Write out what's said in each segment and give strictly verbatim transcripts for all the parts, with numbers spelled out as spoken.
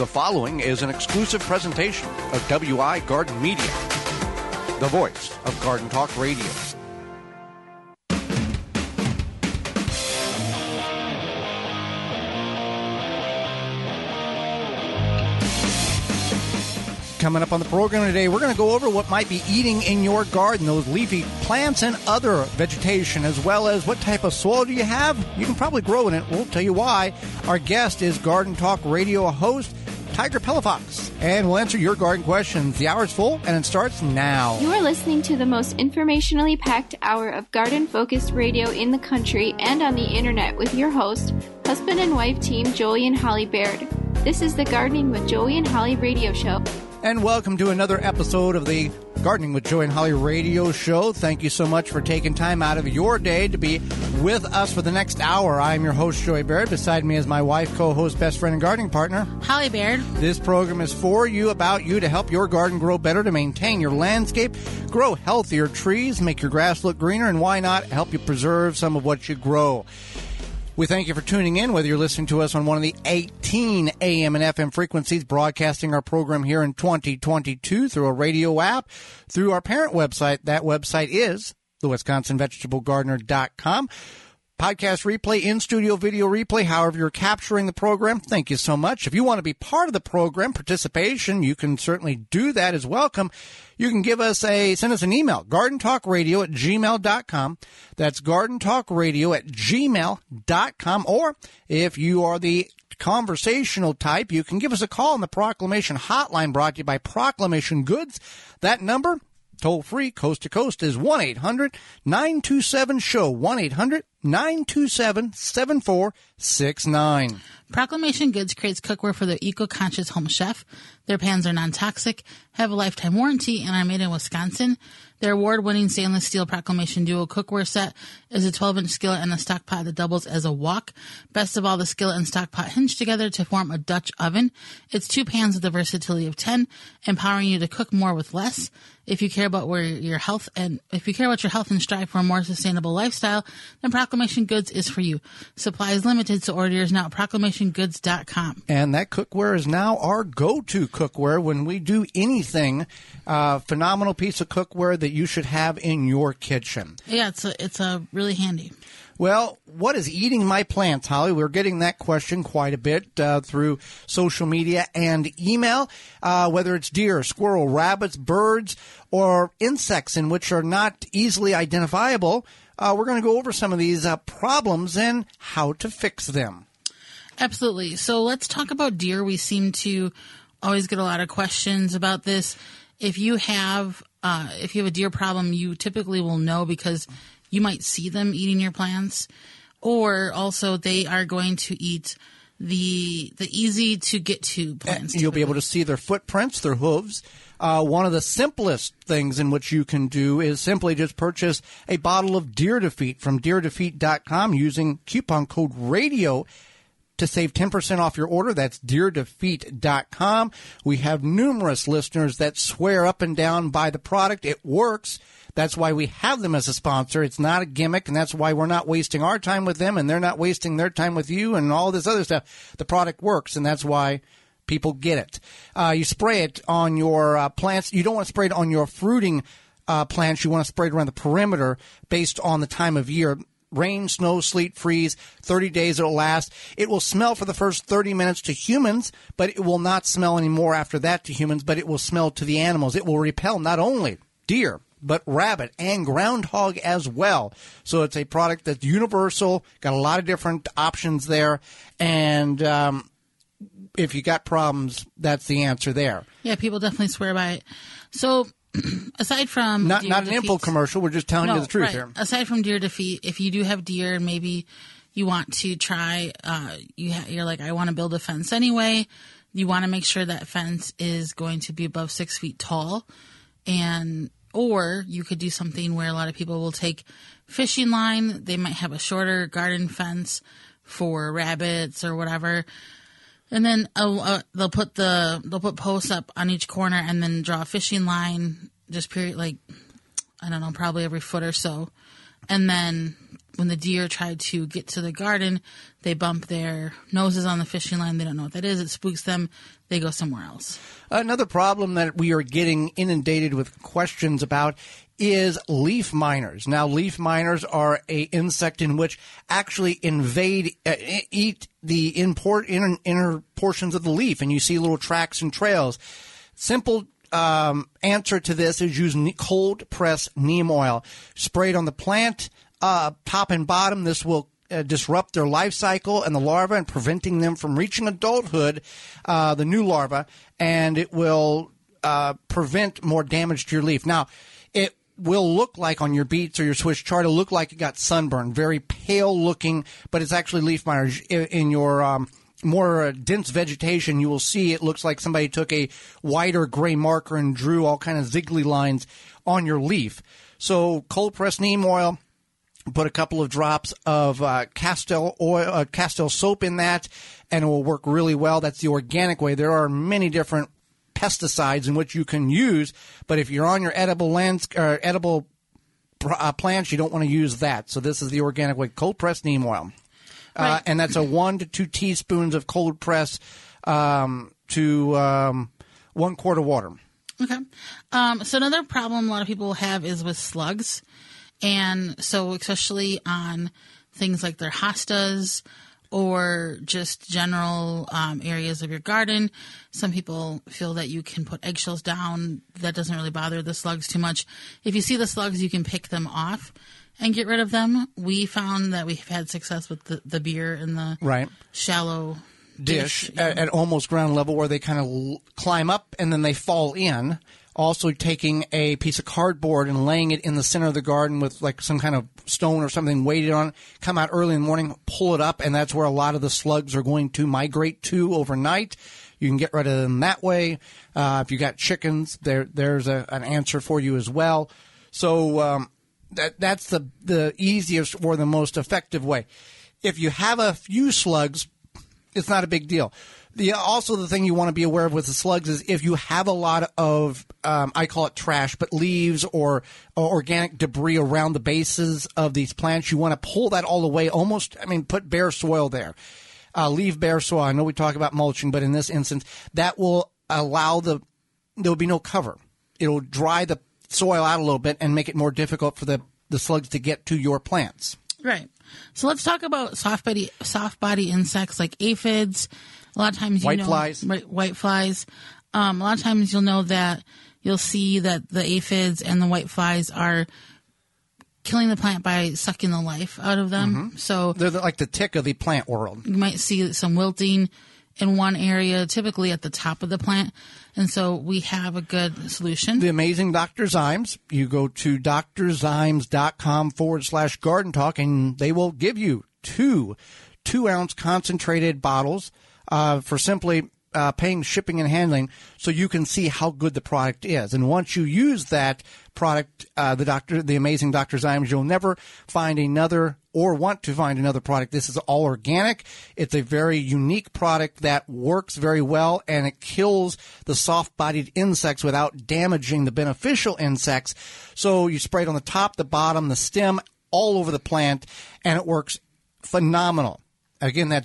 The following is an exclusive presentation of W I Garden Media, the voice of Garden Talk Radio. Coming up on the program today, we're going to go over what might be eating in your garden, those leafy plants and other vegetation, as well as what type of soil do you have. You can probably grow in it. We'll tell you why. Our guest is Garden Talk Radio host Tiger Palafox, and we'll answer your garden questions. The hour's full, and it starts now. You are listening to the most informationally packed hour of garden-focused radio in the country and on the internet with your host, husband and wife team Joey and Holly Baird. This is the Gardening with Joey and Holly radio show. And welcome to another episode of the Gardening with Joey and Holly radio show. Thank you so much for taking time out of your day to be with us for the next hour. I'm your host, Joey Baird. Beside me is my wife, co-host, best friend, and gardening partner, Holly Baird. This program is for you, about you, to help your garden grow better, to maintain your landscape, grow healthier trees, make your grass look greener, and why not help you preserve some of what you grow. We thank you for tuning in, whether you're listening to us on one of the eighteen A M and F M frequencies, broadcasting our program here in twenty twenty-two through a radio app, through our parent website. That website is the wisconsin vegetable gardener dot com. Podcast replay, in-studio video replay, however you're capturing the program, thank you so much. If you want to be part of the program, participation, you can certainly do that as welcome. You can give us a, send us an email, gardentalkradio at gmail dot com. That's gardentalkradio at gmail dot com. Or if you are the conversational type, you can give us a call on the Proclamation Hotline, brought to you by Proclamation Goods. That number, toll free, coast to coast, is one eight hundred nine two seven show, one eight hundred nine two seven seven four six nine. Proclamation Goods creates cookware for the eco-conscious home chef. Their pans are non-toxic, have a lifetime warranty, and are made in Wisconsin. Their award-winning stainless steel Proclamation Duo cookware set is a twelve-inch skillet and a stock pot that doubles as a wok. Best of all, the skillet and stock pot hinge together to form a Dutch oven. It's two pans with the versatility of ten, empowering you to cook more with less. If you care about where your health and if you care about your health and strive for a more sustainable lifestyle, then Proclamation Goods is for you. Supply is limited, so order yours now at proclamation goods dot com. And that cookware is now our go-to cookware when we do anything. Uh, phenomenal piece of cookware that you should have in your kitchen. Yeah, it's a, it's a really handy. Well, what is eating my plants, Holly? We're getting that question quite a bit uh, through social media and email, uh, whether it's deer, squirrel, rabbits, birds, or insects in which are not easily identifiable. Uh, we're going to go over some of these uh, problems and how to fix them. Absolutely. So let's talk about deer. We seem to always get a lot of questions about this. If you have uh, if you have a deer problem, you typically will know because you might see them eating your plants, or also they are going to eat the the easy to get to plants. You'll be able to see their footprints, their hooves. Uh, one of the simplest things in which you can do is simply just purchase a bottle of Deer Defeat from deer defeat dot com using coupon code RADIO to save ten percent off your order. That's deer defeat dot com. We have numerous listeners that swear up and down by the product. It works. That's why we have them as a sponsor. It's not a gimmick, and that's why we're not wasting our time with them, and they're not wasting their time with you and all this other stuff. The product works, and that's why people get it. Uh, you spray it on your uh, plants. You don't want to spray it on your fruiting uh, plants. You want to spray it around the perimeter based on the time of year. Rain, snow, sleet, freeze, thirty days it'll last. It will smell for the first thirty minutes to humans, but it will not smell anymore after that to humans, but it will smell to the animals. It will repel not only deer, but rabbit and groundhog as well. So it's a product that's universal, got a lot of different options there, and um, if you got problems, that's the answer there. Yeah, people definitely swear by it. So aside from not deer not an defeats, info commercial, we're just telling no, you the truth right. here. Aside from Deer Defeat, if you do have deer and maybe you want to try, uh, you ha- you're like, I want to build a fence anyway. You want to make sure that fence is going to be above six feet tall, and or you could do something where a lot of people will take fishing line. They might have a shorter garden fence for rabbits or whatever. And then uh, uh, they'll put the they'll put posts up on each corner and then draw a fishing line, just period like I don't know, probably every foot or so, and then when the deer try to get to the garden, they bump their noses on the fishing line. They don't know what that is. It spooks them. They go somewhere else. Another problem that we are getting inundated with questions about is leaf miners. Now, leaf miners are a insect in which actually invade, uh, eat the import, inner, inner portions of the leaf, and you see little tracks and trails. Simple um, answer to this is use ne- cold press neem oil sprayed on the plant, uh, top and bottom. This will uh, disrupt their life cycle and the larva and preventing them from reaching adulthood, uh, the new larva, and it will uh, prevent more damage to your leaf. Now, it will look like on your beets or your Swiss chard, it'll look like it got sunburned, very pale looking, but it's actually leaf miners. In, in your um, more uh, dense vegetation, you will see it looks like somebody took a white or gray marker and drew all kind of ziggly lines on your leaf. So cold pressed neem oil, put a couple of drops of uh, Castile oil, uh, Castile soap in that, and it will work really well. That's the organic way. There are many different pesticides in which you can use, but if you're on your edible lands or edible uh, plants, you don't want to use that. So this is the organic way, cold pressed neem oil, right. uh, and that's a one to two teaspoons of cold press um, to um, one quart of water. Okay. Um, so another problem a lot of people have is with slugs, and so especially on things like their hostas or just general um, areas of your garden. Some people feel that you can put eggshells down. That doesn't really bother the slugs too much. If you see the slugs, you can pick them off and get rid of them. We found that we've had success with the, the beer in the right. shallow dish, dish at, at almost ground level where they kind of l- climb up and then they fall in. Also taking a piece of cardboard and laying it in the center of the garden with like some kind of stone or something weighted on it, come out early in the morning, pull it up, and that's where a lot of the slugs are going to migrate to overnight. You can get rid of them that way. Uh, if you got chickens, there there's a, an answer for you as well. So um, that that's the, the easiest or the most effective way. If you have a few slugs, it's not a big deal. The also the thing you want to be aware of with the slugs is if you have a lot of um, I call it trash, but leaves or, or organic debris around the bases of these plants, you want to pull that all away. Almost, I mean, put bare soil there. Uh, leave bare soil. I know we talk about mulching, but in this instance, that will allow the there will be no cover. It'll dry the soil out a little bit and make it more difficult for the the slugs to get to your plants. Right. So let's talk about soft body soft body insects like aphids. A lot of times, you white know, flies. Right, white flies. Um, a lot of times, you'll know that you'll see that the aphids and the white flies are killing the plant by sucking the life out of them. Mm-hmm. So they're the, like the tick of the plant world. You might see some wilting in one area, typically at the top of the plant, and so we have a good solution. The amazing Doctor Zymes. You go to drzymes.com forward slash garden talk, and they will give you two two ounce concentrated bottles. Uh, for simply uh, paying shipping and handling so you can see how good the product is. And once you use that product, uh, the doctor, the amazing Doctor Zymes, you'll never find another or want to find another product. This is all organic. It's a very unique product that works very well, and it kills the soft-bodied insects without damaging the beneficial insects. So you spray it on the top, the bottom, the stem, all over the plant, and it works phenomenal. Again, that's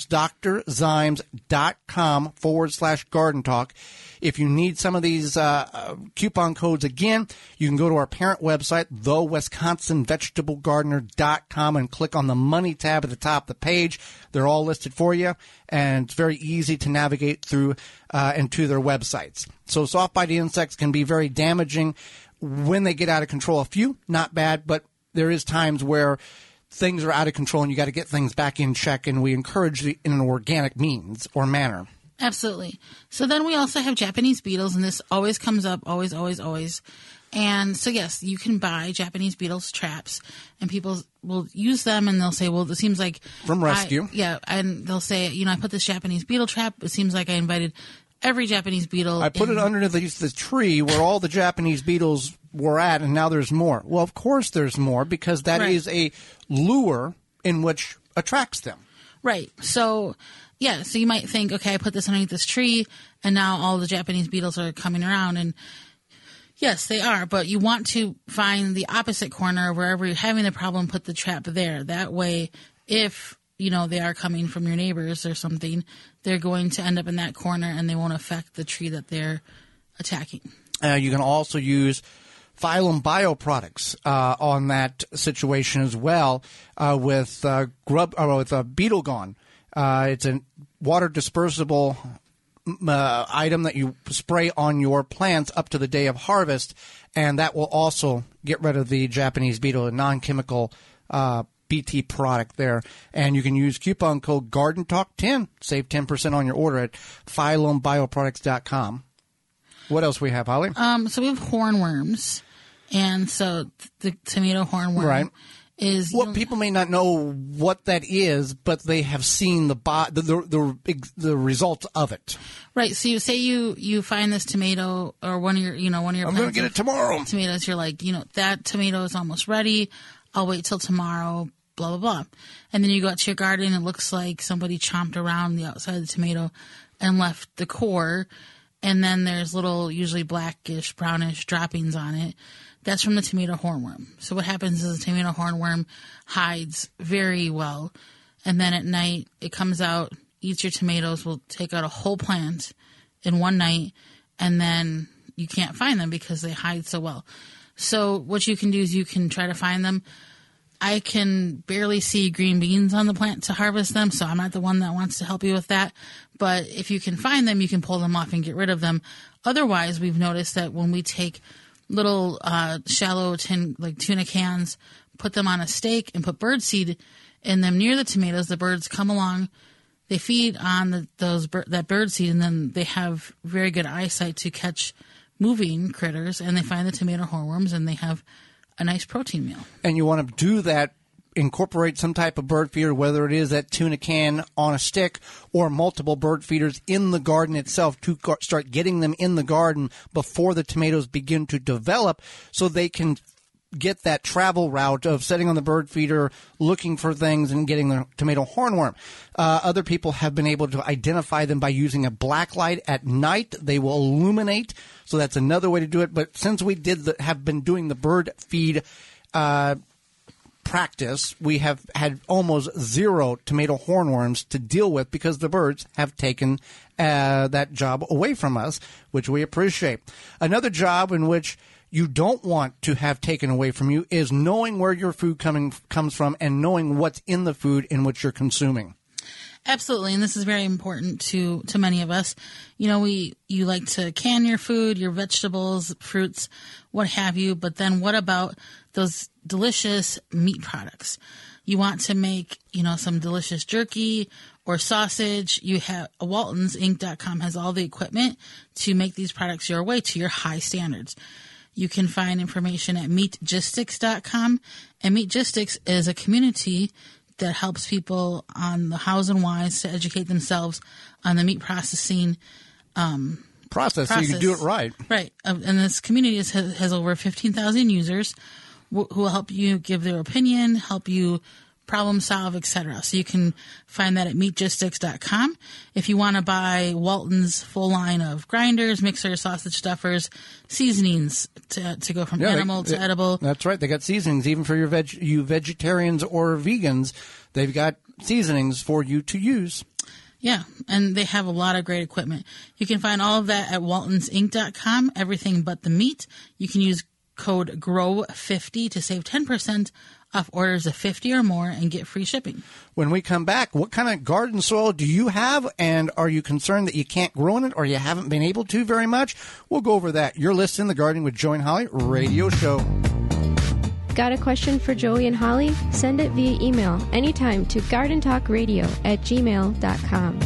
drzymes.com forward slash garden talk. If you need some of these uh, uh, coupon codes again, you can go to our parent website, the wisconsin vegetable gardener dot com, and click on the money tab at the top of the page. They're all listed for you, and it's very easy to navigate through uh, and to their websites. So soft-bodied insects can be very damaging when they get out of control. A few, not bad, but there is times where things are out of control and you got to get things back in check, and we encourage it in an organic means or manner. Absolutely. So then we also have Japanese beetles, and this always comes up, always, always, always. And so, yes, you can buy Japanese beetles traps, and people will use them, and they'll say, well, it seems like... From Rescue. I, yeah, and they'll say, you know, I put this Japanese beetle trap. It seems like I invited every Japanese beetle. I put in. it underneath the, the tree where all the Japanese beetles were at, and now there's more. Well, of course there's more, because that right. is a lure in which attracts them. Right. So, yeah, so you might think, okay, I put this underneath this tree, and now all the Japanese beetles are coming around, and Yes, they are, but you want to find the opposite corner wherever you're having the problem, put the trap there. That way, if, you know, they are coming from your neighbors or something, they're going to end up in that corner and they won't affect the tree that they're attacking. Uh, you can also use Phylum Bioproducts uh, on that situation as well uh, with uh, grub uh, with uh, Beetle Gone. Uh, it's a water dispersible Uh, item that you spray on your plants up to the day of harvest, and that will also get rid of the Japanese beetle, a non-chemical uh, B T product there. And you can use coupon code Garden Talk ten, save ten percent on your order at phylum bioproducts dot com. What else we have, Holly? Um, so we have hornworms, and so the tomato hornworm right. is well, people may not know what that is, but they have seen the bo- the, the the the results of it. Right. So you say you, you find this tomato or one of your you know one of your I'm going to get it tomorrow. Tomatoes. You're like, you know, that tomato is almost ready. I'll wait till tomorrow. Blah blah blah. And then you go out to your garden. It looks like somebody chomped around the outside of the tomato and left the core. And then there's little, usually blackish, brownish droppings on it. That's from the tomato hornworm. So what happens is the tomato hornworm hides very well. And then at night, it comes out, eats your tomatoes, will take out a whole plant in one night. And then you can't find them because they hide so well. So what you can do is you can try to find them. I can barely see green beans on the plant to harvest them, so I'm not the one that wants to help you with that. But if you can find them, you can pull them off and get rid of them. Otherwise, we've noticed that when we take little uh, shallow tin, like tuna cans, put them on a stake and put birdseed in them near the tomatoes, the birds come along, they feed on the, those that birdseed, and then they have very good eyesight to catch moving critters, and they find the tomato hornworms, and they have a nice protein meal. And you want to do that, incorporate some type of bird feeder, whether it is that tuna can on a stick or multiple bird feeders in the garden itself, to start getting them in the garden before the tomatoes begin to develop, so they can get that travel route of setting on the bird feeder, looking for things, and getting the tomato hornworm. Uh, other people have been able to identify them by using a black light at night. They will illuminate, so that's another way to do it. But since we did the, have been doing the bird feed uh, practice, we have had almost zero tomato hornworms to deal with because the birds have taken uh, that job away from us, which we appreciate. Another job in which you don't want to have taken away from you is knowing where your food coming comes from and knowing what's in the food in which you're consuming. Absolutely, and this is very important to, to many of us. You know, we you like to can your food, your vegetables, fruits, what have you, but then what about those delicious meat products? You want to make, you know, some delicious jerky or sausage. You have Waltons Inc dot com has all the equipment to make these products your way to your high standards. You can find information at meatgistics dot com, and Meatgistics is a community that helps people on the hows and whys to educate themselves on the meat processing um, process, process, so you can do it right. Right. Um, and this community is, has, has over fifteen thousand users wh- who will help you give their opinion, help you problem solve, et cetera. So you can find that at meatgistics dot com. If you want to buy Walton's full line of grinders, mixers, sausage stuffers, seasonings to, to go from yeah, animal they, to they, edible. That's right. They got seasonings even for your veg, you vegetarians or vegans. They've got seasonings for you to use. Yeah, and they have a lot of great equipment. You can find all of that at Waltons Inc dot com, everything but the meat. You can use code G R O W fifty to save ten percent off orders of fifty or more and get free shipping. When we come back, what kind of garden soil do you have, and are you concerned that you can't grow in it or you haven't been able to very much? We'll go over that. You're listening to the Gardening with Joey and Holly radio show. Got a question for Joey and Holly? Send it via email anytime to gardentalkradio at gmail dot com.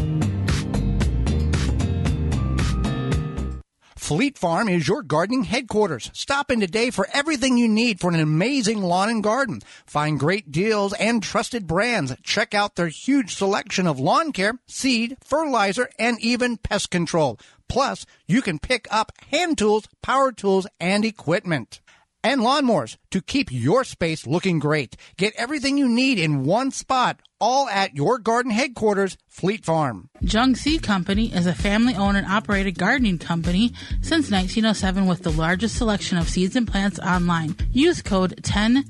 Fleet Farm is your gardening headquarters. Stop in today for everything you need for an amazing lawn and garden. Find great deals and trusted brands. Check out their huge selection of lawn care, seed, fertilizer, and even pest control. Plus, you can pick up hand tools, power tools, and equipment. And lawnmowers to keep your space looking great. Get everything you need in one spot. all at your garden headquarters, Fleet Farm. Jung Seed Company is a family-owned and operated gardening company since nineteen oh seven with the largest selection of seeds and plants online. Use code ten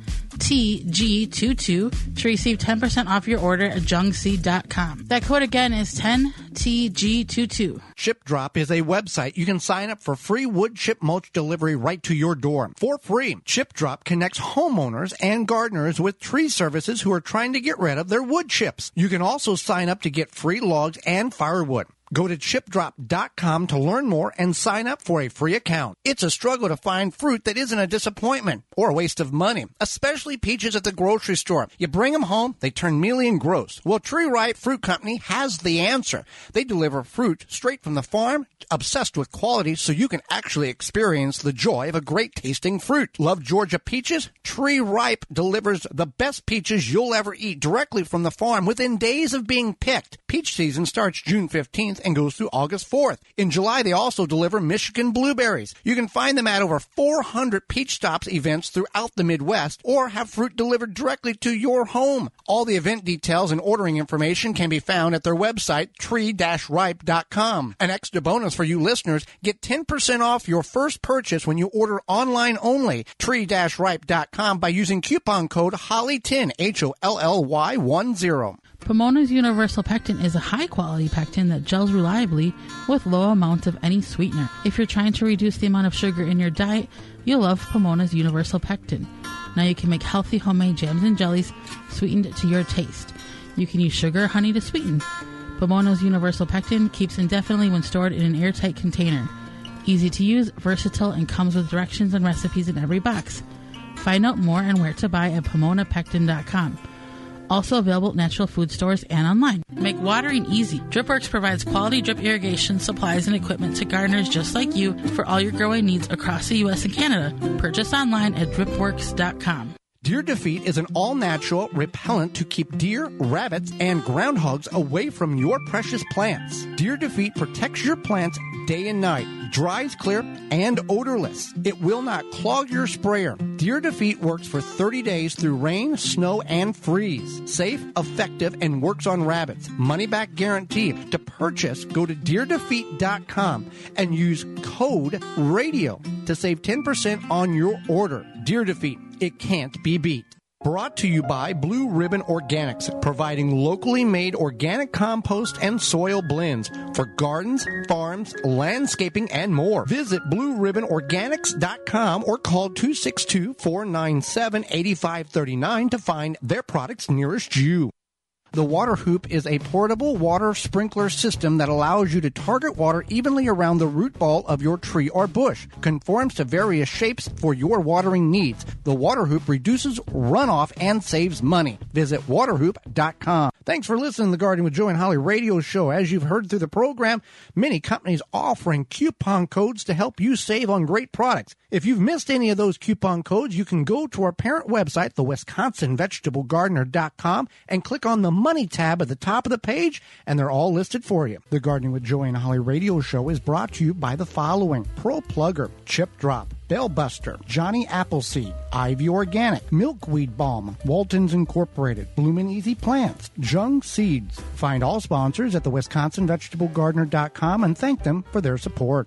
T G twenty-two to receive ten percent off your order at jung seed dot com. That code again is ten T G twenty-two. Ship Drop is a website. You can sign up for free wood chip mulch delivery right to your door for free. Ship Drop connects homeowners and gardeners with tree services who are trying to get rid of their wood chips. You can also sign up to get free logs and firewood. Go to chip drop dot com to learn more and sign up for a free account. It's a struggle to find fruit that isn't a disappointment or a waste of money, especially peaches at the grocery store. You bring them home, they turn mealy and gross. Well, Tree Ripe Fruit Company has the answer. They deliver fruit straight from the farm, obsessed with quality, so you can actually experience the joy of a great tasting fruit. Love Georgia peaches? Tree Ripe delivers the best peaches you'll ever eat directly from the farm within days of being picked. Peach season starts June fifteenth and goes through August fourth. In July, they also deliver Michigan blueberries. You can find them at over four hundred Peach Stops events throughout the Midwest or have fruit delivered directly to your home. All the event details and ordering information can be found at their website, tree dash ripe dot com. An extra bonus for you listeners, get ten percent off your first purchase when you order online only, tree dash ripe dot com, by using coupon code Holly ten, H O L L Y ten. Pomona's Universal Pectin is a high-quality pectin that gels reliably with low amounts of any sweetener. If you're trying to reduce the amount of sugar in your diet, you'll love Pomona's Universal Pectin. Now you can make healthy homemade jams and jellies sweetened to your taste. You can use sugar or honey to sweeten. Pomona's Universal Pectin keeps indefinitely when stored in an airtight container. Easy to use, versatile, and comes with directions and recipes in every box. Find out more and where to buy at pomona pectin dot com. Also available at natural food stores and online. Make watering easy. DripWorks provides quality drip irrigation supplies and equipment to gardeners just like you for all your growing needs across the U S and Canada. Purchase online at drip works dot com. Deer Defeat is an all-natural repellent to keep deer, rabbits, and groundhogs away from your precious plants. Deer Defeat protects your plants day and night, dries clear, and odorless. It will not clog your sprayer. Deer Defeat works for thirty days through rain, snow, and freeze. Safe, effective, and works on rabbits. Money-back guarantee. To purchase, go to deer defeat dot com and use code RADIO to save ten percent on your order. Deer Defeat. It can't be beat. Brought to you by Blue Ribbon Organics, providing locally made organic compost and soil blends for gardens, farms, landscaping, and more. Visit blue ribbon organics dot com or call two six two, four nine seven, eight five three nine to find their products nearest you. The Water Hoop is a portable water sprinkler system that allows you to target water evenly around the root ball of your tree or bush. Conforms to various shapes for your watering needs. The Water Hoop reduces runoff and saves money. Visit water hoop dot com. Thanks for listening to the Gardening with Joe and Holly radio show. As you've heard through the program, many companies offering coupon codes to help you save on great products. If you've missed any of those coupon codes, you can go to our parent website, the wisconsin vegetable gardener dot com, and click on the Money tab at the top of the page, and they're all listed for you. The Gardening with Joey and Holly radio show is brought to you by the following: Pro Plugger, Chip Drop, Bellbuster, Johnny Appleseed, Ivy Organic, Milkweed Balm, Walton's Incorporated, Bloomin' Easy Plants, Jung Seeds. Find all sponsors at the wisconsin vegetable gardener dot com and thank them for their support.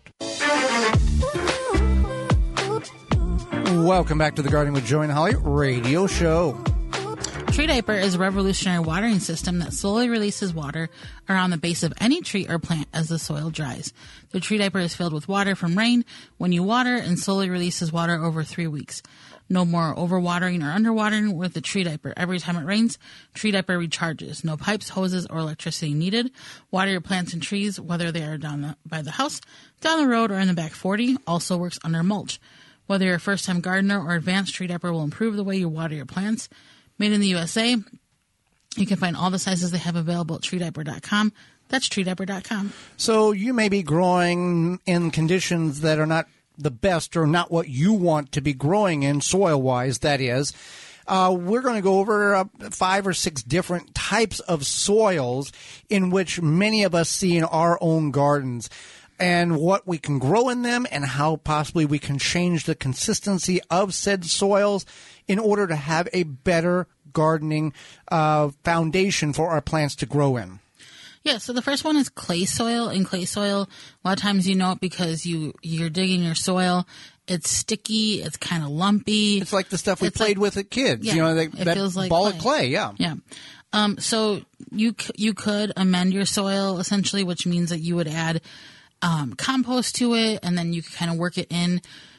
Welcome back to the Gardening with Joey and Holly radio show. Tree Diaper is a revolutionary watering system that slowly releases water around the base of any tree or plant as the soil dries. The Tree Diaper is filled with water from rain when you water and slowly releases water over three weeks. No more overwatering or underwatering with the Tree Diaper. Every time it rains, Tree Diaper recharges. No pipes, hoses, or electricity needed. Water your plants and trees, whether they are down the, by the house, down the road, or in the back forty. Also works under mulch. Whether you're a first-time gardener or advanced, Tree Diaper will improve the way you water your plants. Made in the U S A. You can find all the sizes they have available at tree diaper dot com. That's tree diaper dot com. So you may be growing in conditions that are not the best or not what you want to be growing in soil-wise, that is. Uh, we're going to go over uh, five or six different types of soils in which many of us see in our own gardens, and what we can grow in them and how possibly we can change the consistency of said soils in order to have a better gardening uh, foundation for our plants to grow in? Yeah, so the first one is clay soil. In clay soil, a lot of times you know it because you, you're digging your soil. It's sticky. It's kind of lumpy. It's like the stuff we It's played like- with at kids. Yeah, you know, they, it that feels like ball clay. of clay, yeah. Yeah. Um, so you c- you could amend your soil, essentially, which means that you would add um, compost to it, and then you could kind of work it in.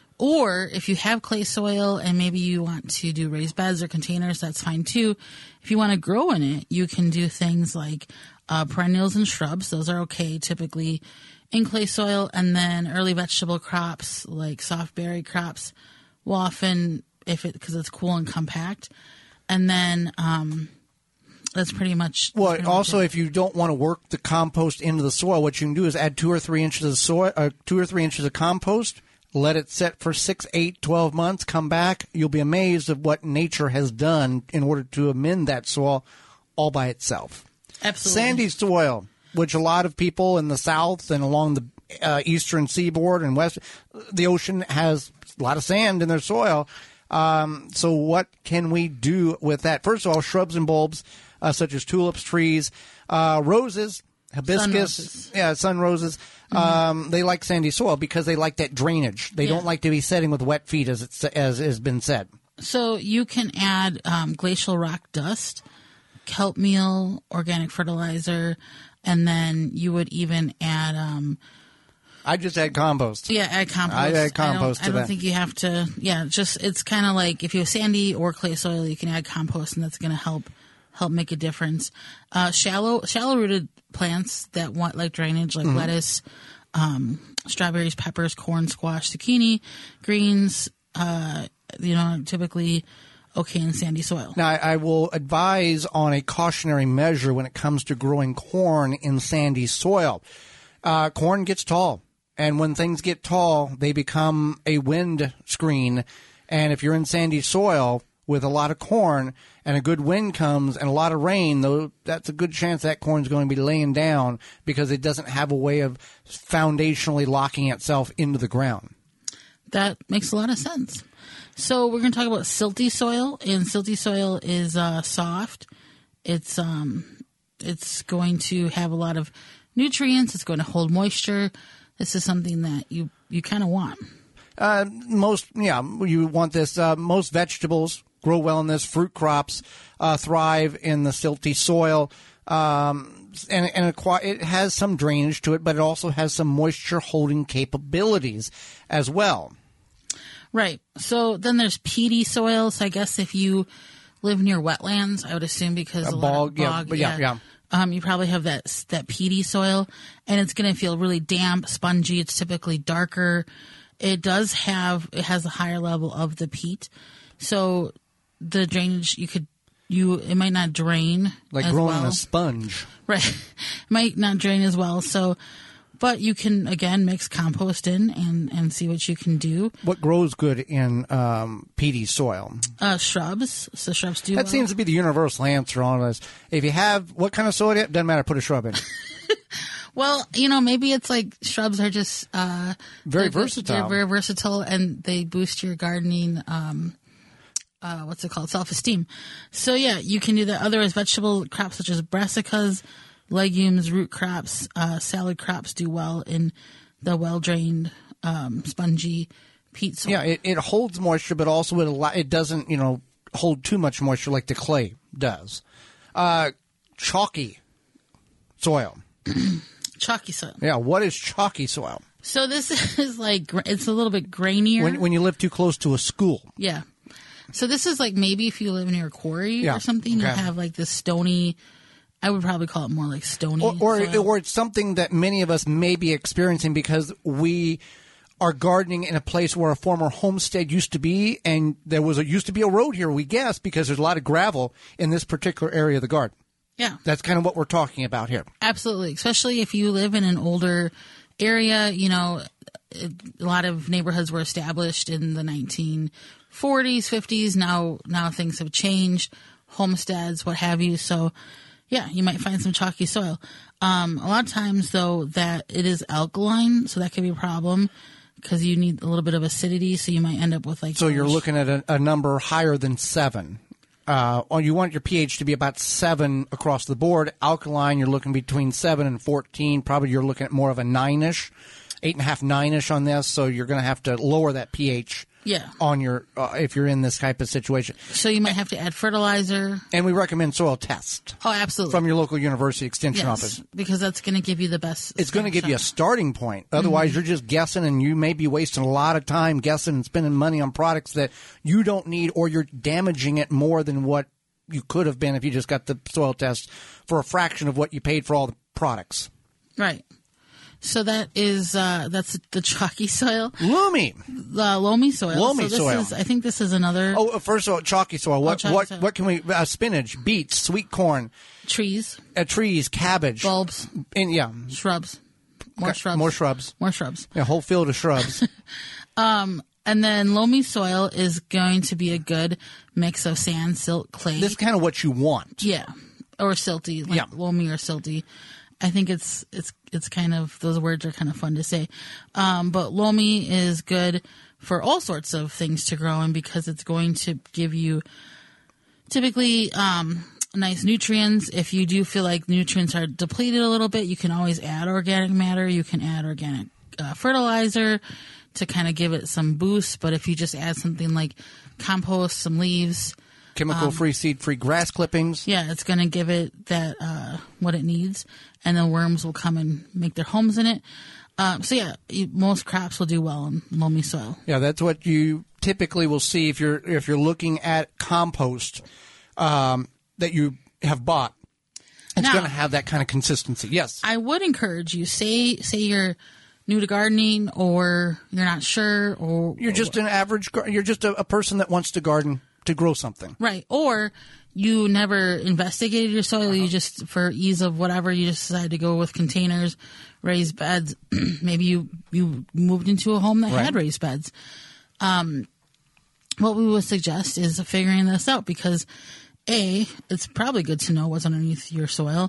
Or if you have clay soil and maybe you want to do raised beds or containers, that's fine too. If you want to grow in it, you can do things like uh, perennials and shrubs. Those are okay typically in clay soil. And then early vegetable crops like soft berry crops will often, if it, because it's cool and compact. And then um, that's pretty much. Well, pretty much also, it. if you don't want to work the compost into the soil, what you can do is add two or three inches of soil, uh, two or three inches of compost. Let it set for six, eight, twelve months. Come back. You'll be amazed at what nature has done in order to amend that soil all by itself. Absolutely. Sandy soil, which a lot of people in the South and along the uh, eastern seaboard and west, the ocean has a lot of sand in their soil. Um, so what can we do with that? First of all, shrubs and bulbs, uh, such as tulips, trees, uh, roses, hibiscus, Sun roses. yeah, sun roses. Mm-hmm. Um, they like sandy soil because they like that drainage. They Yeah. don't like to be setting with wet feet, as it's, as has been said. So you can add um, glacial rock dust, kelp meal, organic fertilizer, and then you would even add, um, I just add compost. yeah, add compost. I add compost I to don't, I don't that. think you have to. Yeah, just it's kind of like if you have sandy or clay soil, you can add compost, and that's going to help help make a difference. Uh, shallow shallow rooted plants that want like drainage, like Mm-hmm. lettuce, um, strawberries, peppers, corn, squash, zucchini, greens. Uh, you know, typically okay in sandy soil. Now, I, I will advise on a cautionary measure when it comes to growing corn in sandy soil. Uh, corn gets tall, and when things get tall, they become a wind screen. And if you're in sandy soil with a lot of corn and a good wind comes and a lot of rain, though, that's a good chance that corn's going to be laying down because it doesn't have a way of foundationally locking itself into the ground. That makes a lot of sense. So we're going to talk about silty soil, and silty soil is uh, soft. It's um, it's going to have a lot of nutrients. It's going to hold moisture. This is something that you you kind of want. Uh, most, yeah, you want this. Uh, most vegetables grow well in this. Fruit crops uh, thrive in the silty soil. Um, and and it, it has some drainage to it, but it also has some moisture holding capabilities as well. Right. So then there's peaty soil. So I guess if you live near wetlands, I would assume because a, A lot bog, of yeah, bog, but yeah, yeah. Um, you probably have that that peaty soil, and it's going to feel really damp, spongy. It's typically darker. It does have it has a higher level of the peat, so the drainage you could you it might not drain Like as growing well. a sponge. Right, it might not drain as well. So, but you can again mix compost in and and see what you can do. What grows good in um, peaty soil? Uh, shrubs, so shrubs do. That well. seems to be the universal answer on this. If you have what kind of soil, it doesn't matter. Put a shrub in. Well, you know, maybe it's like shrubs are just uh, Very they're- versatile. They're very versatile, and they boost your gardening. Um, uh, what's it called? Self-esteem. So yeah, you can do that. Otherwise, vegetable crops such as brassicas, legumes, root crops, uh, salad crops do well in the well-drained, um, spongy peat soil. Yeah, it, it holds moisture, but also it allow, it doesn't, you know, hold too much moisture like the clay does. Uh, chalky soil. Chalky soil. Yeah, what is chalky soil? So this is like gra- it's a little bit grainier. When when you live too close to a school. Yeah. So this is like maybe if you live near a quarry Yeah, or something, you okay. have like this stony. I would probably call it more like stony. Or or, soil. or it's something that many of us may be experiencing because we are gardening in a place where a former homestead used to be, and there was a used to be a road here, we guess, because there's a lot of gravel in this particular area of the garden. Yeah, That's kind of what we're talking about here. absolutely. Especially if you live in an older area, you know, it, a lot of neighborhoods were established in the nineteen forties, fifties. Now, now things have changed, homesteads, what have you. So, yeah, you might find some chalky soil. Um, a lot of times, though, that it is alkaline, so that could be a problem because you need a little bit of acidity. So you might end up with like So you're looking at a, a number higher than seven. Uh, or you want your pH to be about seven across the board. Alkaline, you're looking between seven and fourteen. Probably you're looking at more of a nine-ish, eight and a half, nine-ish on this. So you're going to have to lower that pH. Yeah. On your uh, if you're in this type of situation. So you might have to add fertilizer. And we recommend soil test. Oh, absolutely. From your local university extension yes, office. Because that's going to give you the best. It's going to give you a starting point. Otherwise, mm-hmm. you're just guessing, and you may be wasting a lot of time guessing and spending money on products that you don't need, or you're damaging it more than what you could have been if you just got the soil test for a fraction of what you paid for all the products. Right. So that is uh, that's the chalky soil. Loamy. The loamy soil. Loamy so this soil. Is, I think this is another. Oh, first of all, chalky soil. What? chalky what? soil. What can we? Uh, spinach, beets, sweet corn, trees, uh, trees, cabbage, bulbs, and yeah, shrubs, more okay. shrubs, more shrubs, more shrubs. Yeah, a whole field of shrubs. um, and then loamy soil is going to be a good mix of sand, silt, clay. This is kind of what you want. Yeah, or silty, like yeah. loamy or silty. I think it's it's it's kind of, those words are kind of fun to say. Um, but loamy is good for all sorts of things to grow in because it's going to give you typically um, nice nutrients. If you do feel like nutrients are depleted a little bit, you can always add organic matter. You can add organic uh, fertilizer to kind of give it some boost. But if you just add something like compost, some leaves, chemical-free, um, seed-free grass clippings. Yeah, it's going to give it that uh, what it needs, and the worms will come and make their homes in it. Um, so yeah, you, most crops will do well in loamy soil. Yeah, that's what you typically will see if you're if you're looking at compost um, that you have bought. It's going to have that kind of consistency. Yes, I would encourage you. Say say you're new to gardening, or you're not sure, or you're just or, an average. You're just a, a person that wants to garden. To grow something. Right. Or you never investigated your soil. Uh-huh. You just, for ease of whatever, you just decided to go with containers, raised beds. Maybe you, you moved into a home that right. had raised beds. Um, what we would suggest is figuring this out because A, it's probably good to know what's underneath your soil.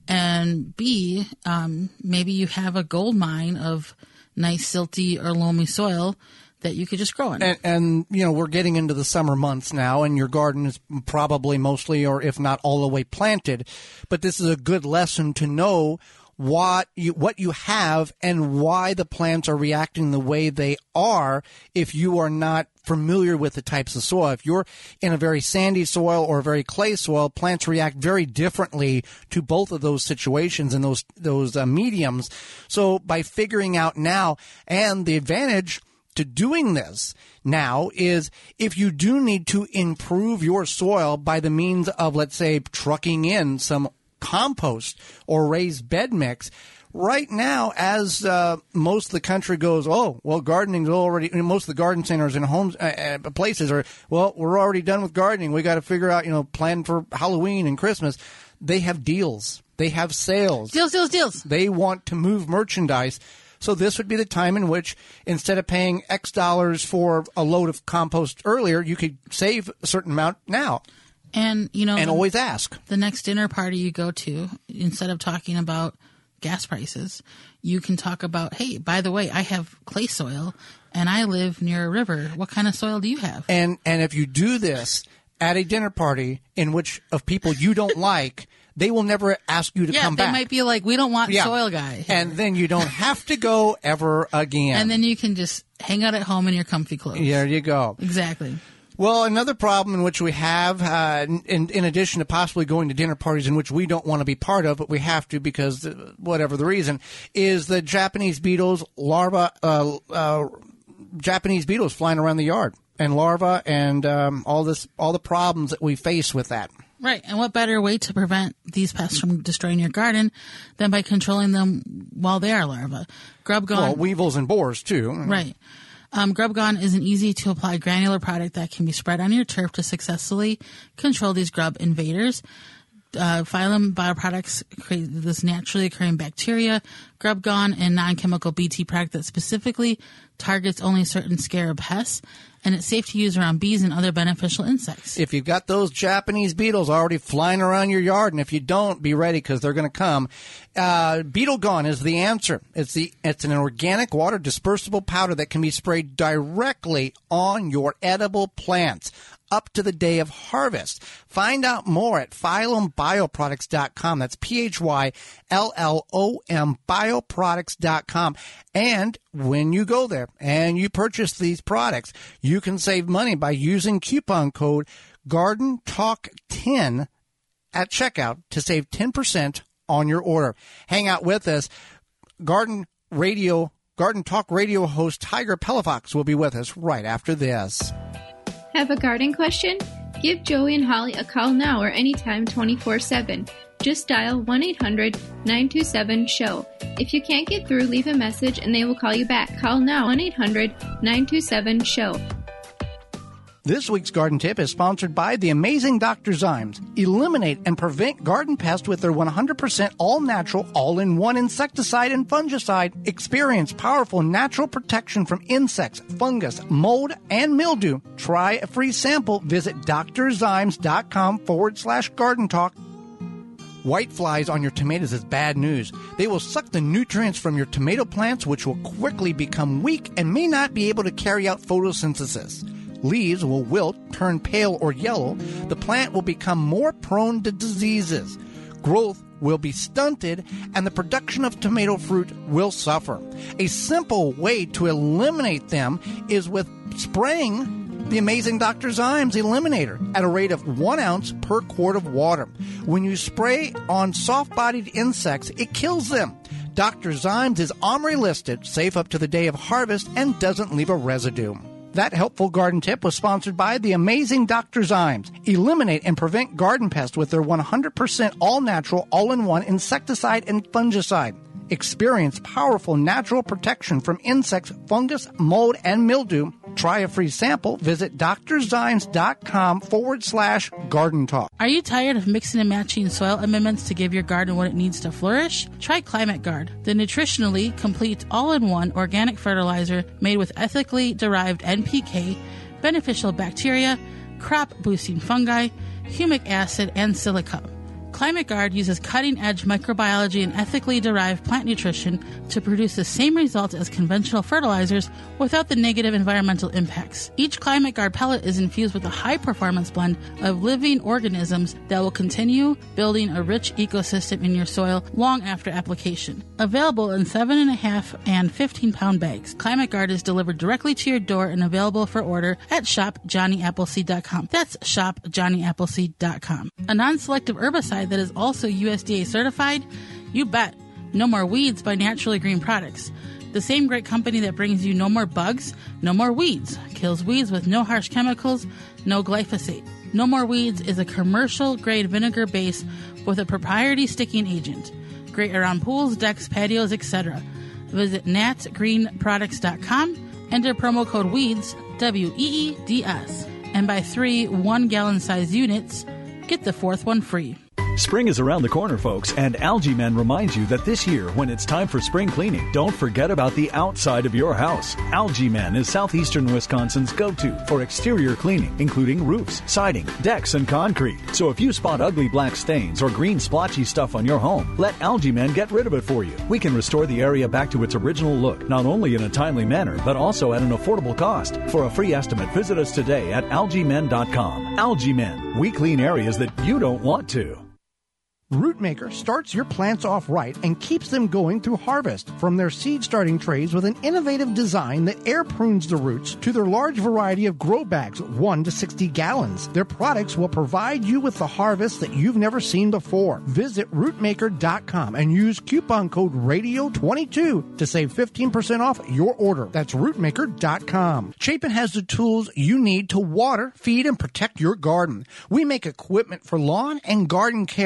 And B, um, maybe you have a gold mine of nice silty or loamy soil that you could just grow in. And, and, you know, we're getting into the summer months now, and your garden is probably mostly, or if not all the way planted. But this is a good lesson to know what you, what you have and why the plants are reacting the way they are if you are not familiar with the types of soil. If you're in a very sandy soil or a very clay soil, plants react very differently to both of those situations and those, those uh, mediums. So by figuring out now, and the advantage to doing this now is if you do need to improve your soil by the means of, let's say, trucking in some compost or raised bed mix, right now, as uh, most of the country goes, oh, well, gardening's already, most of the garden centers and homes, uh, uh, places are, well, we're already done with gardening. We got to figure out, you know, plan for Halloween and Christmas. They have deals. They have sales. Deals, deals, deals. They want to move merchandise. So this would be the time in which, instead of paying X dollars for a load of compost earlier, you could save a certain amount now. And, you know, and the, always ask. The next dinner party you go to, instead of talking about gas prices, you can talk about, hey, by the way, I have clay soil and I live near a river. What kind of soil do you have? And and if you do this at a dinner party in which of people you don't like, they will never ask you to yeah, come back. back. They might be like, we don't want yeah. soil guy here. And then you don't have to go ever again. And then you can just hang out at home in your comfy clothes. There you go. Exactly. Well, another problem in which we have, uh, in, in addition to possibly going to dinner parties in which we don't want to be part of, but we have to because uh, whatever the reason, is the Japanese beetles, larva, uh, uh, Japanese beetles flying around the yard, and larvae, and um, all this, all the problems that we face with that. Right. And what better way to prevent these pests from destroying your garden than by controlling them while they are larvae? Grub Gone. Well, weevils and borers, too. Right. Um, Grub Gone is an easy-to-apply granular product that can be spread on your turf to successfully control these grub invaders. Uh, Phylum Bioproducts create this naturally occurring bacteria Grub Gone, and non-chemical B T product that specifically targets only certain scarab pests, and it's safe to use around bees and other beneficial insects. If you've got those Japanese beetles already flying around your yard, and if you don't, be ready because they're going to come. Uh, Beetle Gone is the answer. It's the it's an organic water dispersible powder that can be sprayed directly on your edible plants up to the day of harvest. Find out more at phylum bioproducts dot com. That's P H Y L L O M bioproducts dot com. And when you go there and you purchase these products, you can save money by using coupon code Garden Talk ten at checkout to save ten percent on your order. Hang out with us. Garden Radio, Garden Talk Radio host Tiger Pelefox will be with us right after this. Have a garden question? Give Joey and Holly a call now or anytime twenty-four seven. Just dial one eight hundred nine two seven S H O W. If you can't get through, leave a message and they will call you back. Call now, one eight hundred nine two seven S H O W. This week's garden tip is sponsored by the amazing Doctor Zymes. Eliminate and prevent garden pests with their one hundred percent all-natural, all-in-one insecticide and fungicide. Experience powerful natural protection from insects, fungus, mold, and mildew. Try a free sample. Visit drzymes.com forward slash garden talk. White flies on your tomatoes is bad news. They will suck the nutrients from your tomato plants, which will quickly become weak and may not be able to carry out photosynthesis. Leaves will wilt, turn pale or yellow. The plant will become more prone to diseases. Growth will be stunted, and the production of tomato fruit will suffer. A simple way to eliminate them is with spraying the amazing Doctor Zymes Eliminator at a rate of one ounce per quart of water. When you spray on soft-bodied insects, it kills them. Doctor Zymes is OMRI listed, safe up to the day of harvest, and doesn't leave a residue. That helpful garden tip was sponsored by the amazing Doctor Zymes. Eliminate and prevent garden pests with their one hundred percent all-natural, all-in-one insecticide and fungicide. Experience powerful natural protection from insects, fungus, mold, and mildew. Try a free sample. Visit drzymes.com forward slash garden talk. Are you tired of mixing and matching soil amendments to give your garden what it needs to flourish? Try Climate Guard, the nutritionally complete all-in-one organic fertilizer made with ethically derived N P K, beneficial bacteria, crop-boosting fungi, humic acid, and silica. Climate Guard uses cutting-edge microbiology and ethically derived plant nutrition to produce the same results as conventional fertilizers without the negative environmental impacts. Each Climate Guard pellet is infused with a high-performance blend of living organisms that will continue building a rich ecosystem in your soil long after application. Available in seven point five and fifteen pound bags, Climate Guard is delivered directly to your door and available for order at shop johnny appleseed dot com. That's shop johnny appleseed dot com. A non-selective herbicide that is also U S D A certified? You bet. No More Weeds by Naturally Green Products. The same great company that brings you No More Bugs, No More Weeds. Kills weeds with no harsh chemicals, no glyphosate. No More Weeds is a commercial-grade vinegar base with a proprietary sticking agent. Great around pools, decks, patios, et cetera. Visit nat green products dot com. Enter promo code WEEDS, W E E D S. And buy three one-gallon size units. Get the fourth one free. Spring is around the corner, folks, and Algae Men reminds you that this year, when it's time for spring cleaning, don't forget about the outside of your house. Algae Men is southeastern Wisconsin's go-to for exterior cleaning, including roofs, siding, decks, and concrete. So if you spot ugly black stains or green splotchy stuff on your home, let Algae Men get rid of it for you. We can restore the area back to its original look, not only in a timely manner, but also at an affordable cost. For a free estimate, visit us today at algae men dot com. Algae Men, we clean areas that you don't want to. Rootmaker starts your plants off right and keeps them going through harvest. From their seed starting trays with an innovative design that air prunes the roots to their large variety of grow bags, one to sixty gallons. Their products will provide you with the harvest that you've never seen before. Visit rootmaker dot com and use coupon code radio twenty-two to save fifteen percent off your order. That's rootmaker dot com. Chapin has the tools you need to water, feed, and protect your garden. We make equipment for lawn and garden care.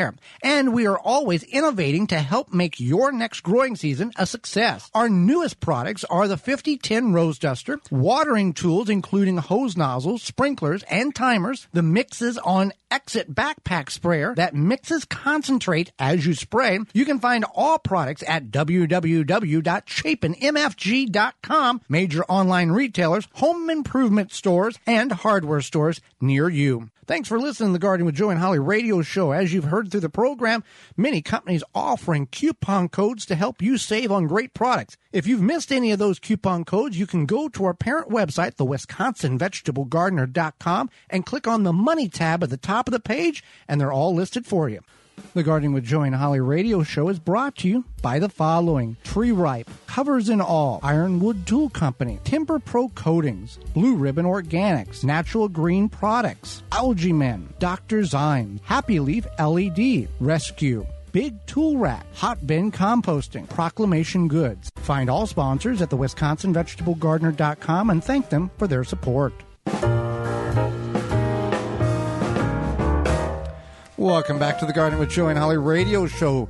And we are always innovating to help make your next growing season a success. Our newest products are the fifty ten Rose Duster, watering tools including hose nozzles, sprinklers, and timers, the Mixes on Exit Backpack Sprayer that mixes concentrate as you spray. You can find all products at w w w dot chapin m f g dot com, major online retailers, home improvement stores, and hardware stores near you. Thanks for listening to the Gardening with Joey and Holly radio show. As you've heard through the program, many companies offering coupon codes to help you save on great products. If you've missed any of those coupon codes, you can go to our parent website, the wisconsin vegetable gardener dot com, and click on the Money tab at the top of the page, and they're all listed for you. The Gardening with Joey and Holly radio show is brought to you by the following: Tree Ripe, Covers and All, Ironwood Tool Company, Timber Pro Coatings, Blue Ribbon Organics, Natural Green Products, Algae Men, Doctor Zymes, Happy Leaf L E D, Rescue, Big Tool Rack, Hot Bin Composting, Proclamation Goods. Find all sponsors at the wisconsin vegetable gardener dot com and thank them for their support. Welcome back to the Gardening with Joey and Holly radio show.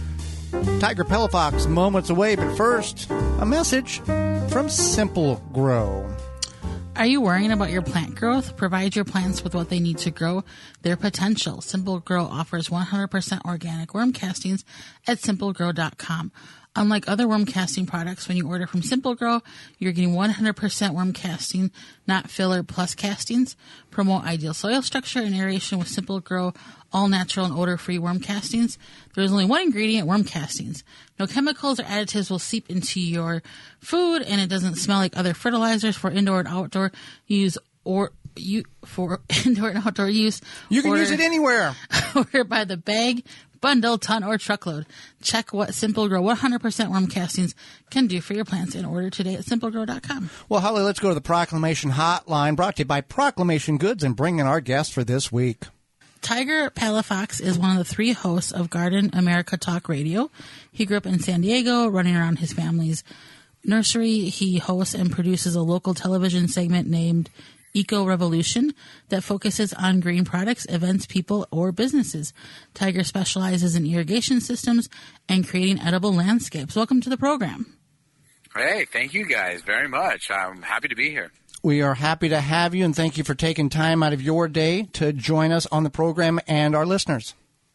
Tiger Pelefox moments away, but first, a message from Simple Grow. Are you worrying about your plant growth? Provide your plants with what they need to grow their potential. Simple Grow offers one hundred percent organic worm castings at simple grow dot com. Unlike other worm casting products, when you order from Simple Grow, you're getting one hundred percent worm casting, not filler plus castings. Promote ideal soil structure and aeration with Simple Grow all natural and odor-free worm castings. There's only one ingredient, worm castings. No chemicals or additives will seep into your food, and it doesn't smell like other fertilizers. For indoor and outdoor use or you for indoor and outdoor use. You can order, use it anywhere. Order by the bag, bundle, ton, or truckload. Check what Simple Grow one hundred percent worm castings can do for your plants and order today at simple grow dot com. Well, Holly, let's go to the Proclamation Hotline, brought to you by Proclamation Goods, and bring in our guest for this week. Tiger Pelefox is one of the three hosts of Garden America Talk Radio. He grew up in San Diego, running around his family's nursery. He hosts and produces a local television segment named Eco Revolution that focuses on green products, events, people, or businesses. Tiger specializes in irrigation systems and creating edible landscapes. Welcome to the program. Hey, thank you guys very much. I'm happy to be here. We are happy to have you, and thank you for taking time out of your day to join us on the program and our listeners.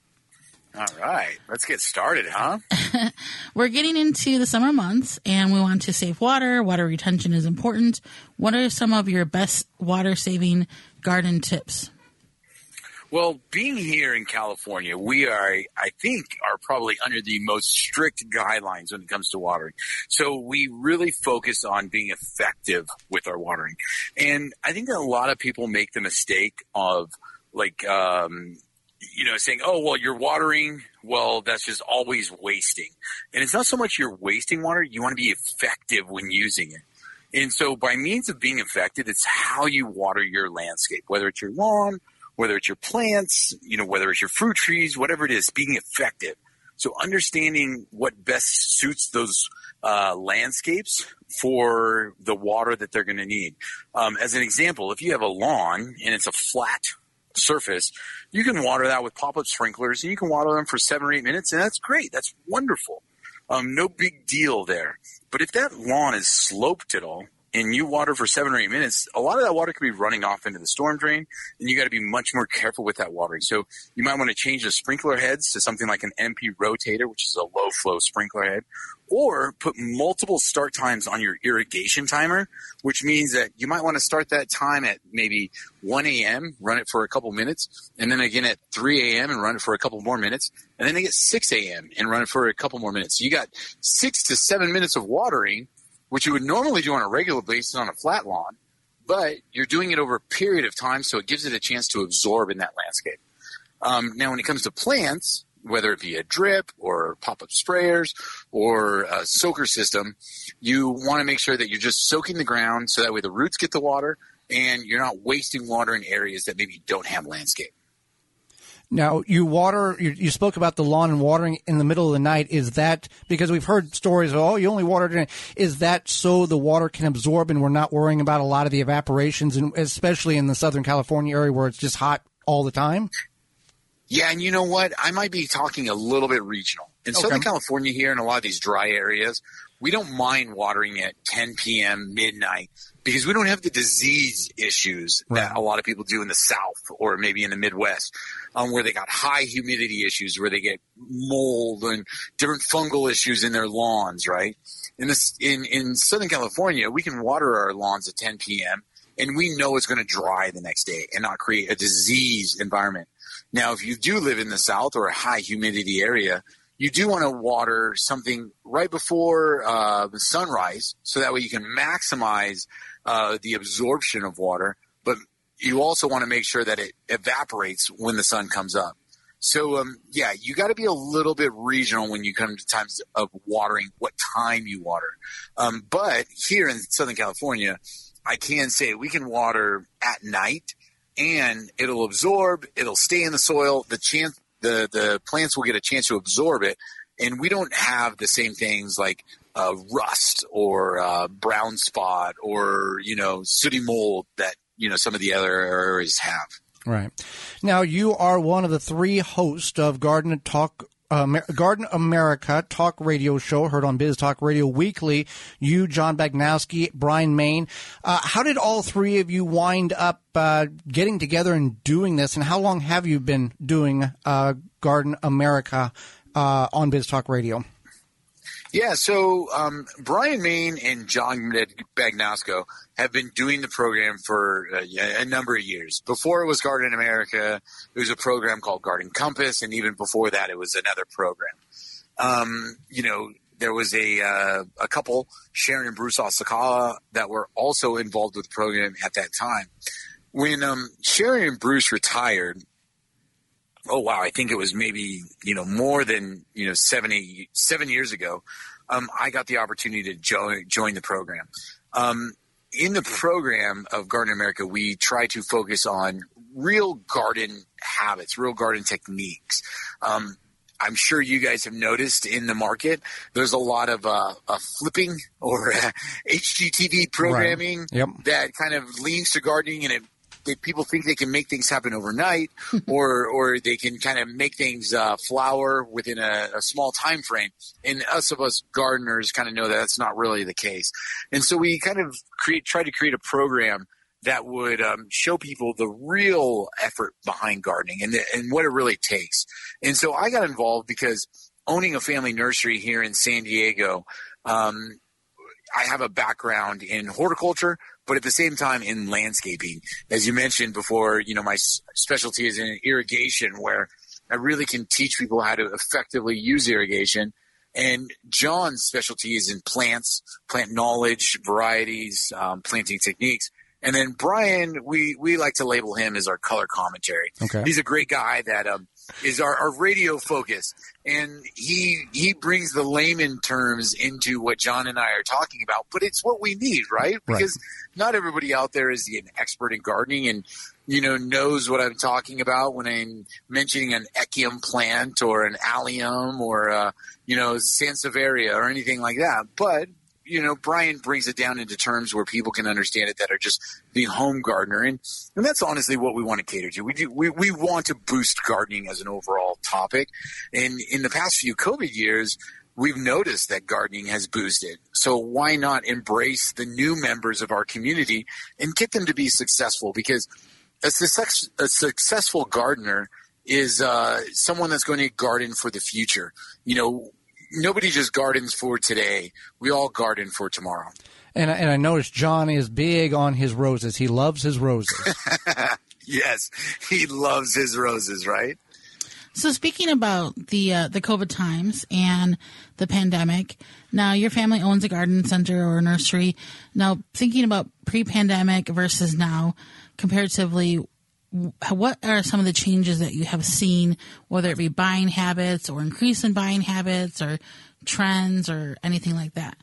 All right. Let's get started, huh? We're getting into the summer months, and we want to save water. Water retention is important. What are some of your best water-saving garden tips? Well, being here in California, we are, I think, are probably under the most strict guidelines when it comes to watering. So we really focus on being effective with our watering. And I think that a lot of people make the mistake of, like, um, you know, saying, oh, well, you're watering. Well, that's just always wasting. And it's not so much you're wasting water. You want to be effective when using it. And so by means of being effective, it's how you water your landscape, whether it's your lawn, whether it's your plants, you know, whether it's your fruit trees, whatever it is, being effective. So understanding what best suits those uh, landscapes for the water that they're going to need. Um, as an example, if you have a lawn and it's a flat surface, you can water that with pop-up sprinklers, and you can water them for seven or eight minutes, and that's great. That's wonderful. Um, no big deal there. But if that lawn is sloped at all, and you water for seven or eight minutes, a lot of that water could be running off into the storm drain, and you got to be much more careful with that watering. So you might want to change the sprinkler heads to something like an M P rotator, which is a low flow sprinkler head, or put multiple start times on your irrigation timer, which means that you might want to start that time at maybe one a.m., run it for a couple minutes, and then again at three a.m. and run it for a couple more minutes, and then again at six a.m. and run it for a couple more minutes. So you got six to seven minutes of watering, which you would normally do on a regular basis on a flat lawn, but you're doing it over a period of time, so it gives it a chance to absorb in that landscape. Um, now, when it comes to plants, whether it be a drip or pop-up sprayers or a soaker system, you want to make sure that you're just soaking the ground so that way the roots get the water and you're not wasting water in areas that maybe don't have landscape. Now, you water, you, you spoke about the lawn and watering in the middle of the night. Is that, because we've heard stories of, oh, you only water during, is that so the water can absorb and we're not worrying about a lot of the evaporations, and especially in the Southern California area where it's just hot all the time? Yeah, and you know what? I might be talking a little bit regional. In Okay. Southern California here and a lot of these dry areas, we don't mind watering at ten p.m., midnight, because we don't have the disease issues that Right. a lot of people do in the South or maybe in the Midwest, um, where they got high humidity issues, where they get mold and different fungal issues in their lawns, right? In this, in, in Southern California, we can water our lawns at ten p.m., and we know it's going to dry the next day and not create a disease environment. Now, if you do live in the South or a high humidity area, you do want to water something right before uh, the sunrise, so that way you can maximize uh, the absorption of water, but you also want to make sure that it evaporates when the sun comes up. So, um, yeah, you got to be a little bit regional when you come to times of watering, what time you water. Um, but here in Southern California, I can say we can water at night, and it'll absorb, it'll stay in the soil, the chance the the plants will get a chance to absorb it, and we don't have the same things like uh, rust or uh, brown spot or, you know, sooty mold that, you know, some of the other areas have. Right. Now, you are one of the three hosts of Garden Talk Uh, Garden America talk radio show, heard on Biz Talk Radio Weekly. You, John Bagnowski, Brian Main. Uh, how did all three of you wind up uh, getting together and doing this? And how long have you been doing uh, Garden America uh, on Biz Talk Radio? Yeah, so um, Brian Main and John Bagnowski have been doing the program for uh, a number of years. Before it was Garden America, it was a program called Garden Compass, and even before that, it was another program. Um, you know, there was a uh, a couple, Sharon and Bruce Asakawa, that were also involved with the program at that time. When um, Sharon and Bruce retired, oh wow, I think it was maybe, you know, more than, you know, seven, eight, seven years ago, um, I got the opportunity to join, join the program. Um, in the program of Garden America, we try to focus on real garden habits, real garden techniques. Um, I'm sure you guys have noticed in the market, there's a lot of uh, uh, flipping or uh, H G T V programming Right. Yep. that kind of leans to gardening, and it They, people think they can make things happen overnight, or or they can kind of make things uh, flower within a, a small time frame. And us of us gardeners kind of know that that's not really the case. And so we kind of create try to create a program that would um, show people the real effort behind gardening and the, and what it really takes. And so I got involved because owning a family nursery here in San Diego, um, I have a background in horticulture, but at the same time in landscaping. As you mentioned before, you know, my specialty is in irrigation, where I really can teach people how to effectively use irrigation. And John's specialty is in plants, plant knowledge, varieties, um, planting techniques. And then Brian, we, we like to label him as our color commentary. Okay. He's a great guy that um, is our, our radio focus. And he he brings the layman terms into what John and I are talking about. But it's what we need, right? Because right. not everybody out there is an expert in gardening and, you know, knows what I'm talking about when I'm mentioning an Echium plant or an Allium or, uh, you know, Sansevieria or anything like that. But you know, Brian brings it down into terms where people can understand it that are just the home gardener. And, and that's honestly what we want to cater to. We do, we, we want to boost gardening as an overall topic. And in the past few COVID years, we've noticed that gardening has boosted. So why not embrace the new members of our community and get them to be successful? Because a, success, a successful gardener is uh, someone that's going to garden for the future. You know, nobody just gardens for today. We all garden for tomorrow. And, and I noticed John is big on his roses. He loves his roses. Yes, he loves his roses, right? So speaking about the uh, the COVID times and the pandemic, now your family owns a garden center or a nursery. Now, thinking about pre-pandemic versus now, comparatively, what are some of the changes that you have seen, whether it be buying habits or increase in buying habits or trends or anything like that?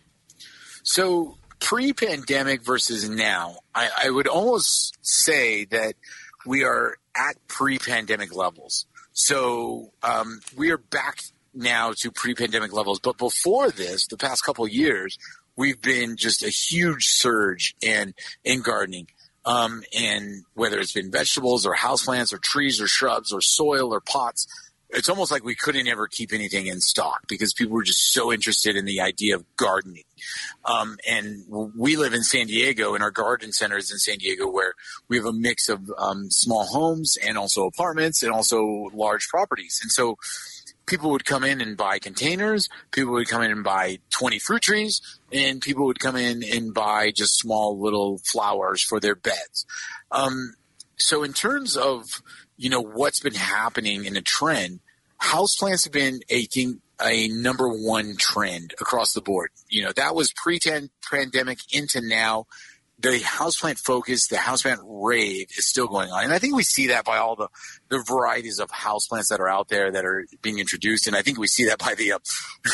So pre-pandemic versus now, I, I would almost say that we are at pre-pandemic levels. So um, we are back now to pre-pandemic levels. But before this, the past couple of years, we've been just a huge surge in, in gardening. Um, and whether it's been vegetables or houseplants or trees or shrubs or soil or pots, it's almost like we couldn't ever keep anything in stock because people were just so interested in the idea of gardening. Um, and we live in San Diego, and our garden center is in San Diego, where we have a mix of um, small homes and also apartments and also large properties. And so people would come in and buy containers, people would come in and buy twenty fruit trees, and people would come in and buy just small little flowers for their beds. Um, so in terms of, you know, what's been happening in a trend, houseplants have been a thing, a number one trend across the board. You know, that was pre-pandemic into now. The houseplant focus, the houseplant rave is still going on. And I think we see that by all the, the varieties of houseplants that are out there that are being introduced. And I think we see that by the uh,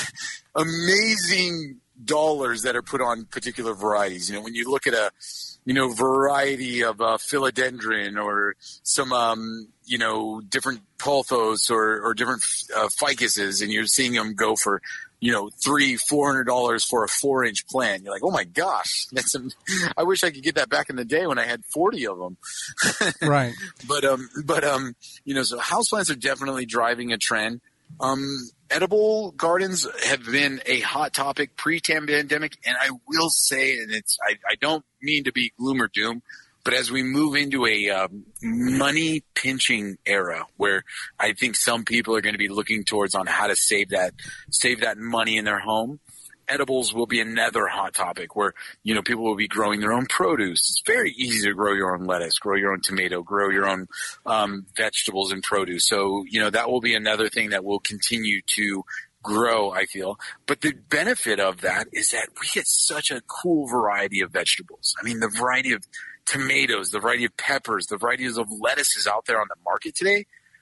amazing dollars that are put on particular varieties. You know, when you look at a, you know, variety of uh, philodendron or some, um, you know, different pothos or, or different uh, ficuses, and you're seeing them go for, you know, three, four hundred dollars for a four inch plant. You're like, oh my gosh, that's some, I wish I could get that back in the day when I had forty of them. Right. But, um, but, um, you know, so houseplants are definitely driving a trend. Um, edible gardens have been a hot topic pre-pandemic, and I will say, and it's, I, I don't mean to be gloom or doom, but as we move into a um, money pinching era where I think some people are going to be looking towards on how to save that, save that money in their home, edibles will be another hot topic where, you know, people will be growing their own produce. It's very easy to grow your own lettuce, grow your own tomato, grow your own um, vegetables and produce. So, you know, that will be another thing that will continue to grow, I feel. But the benefit of that is that we get such a cool variety of vegetables. I mean, the variety of tomatoes, the variety of peppers, the varieties of lettuces out there on the market today,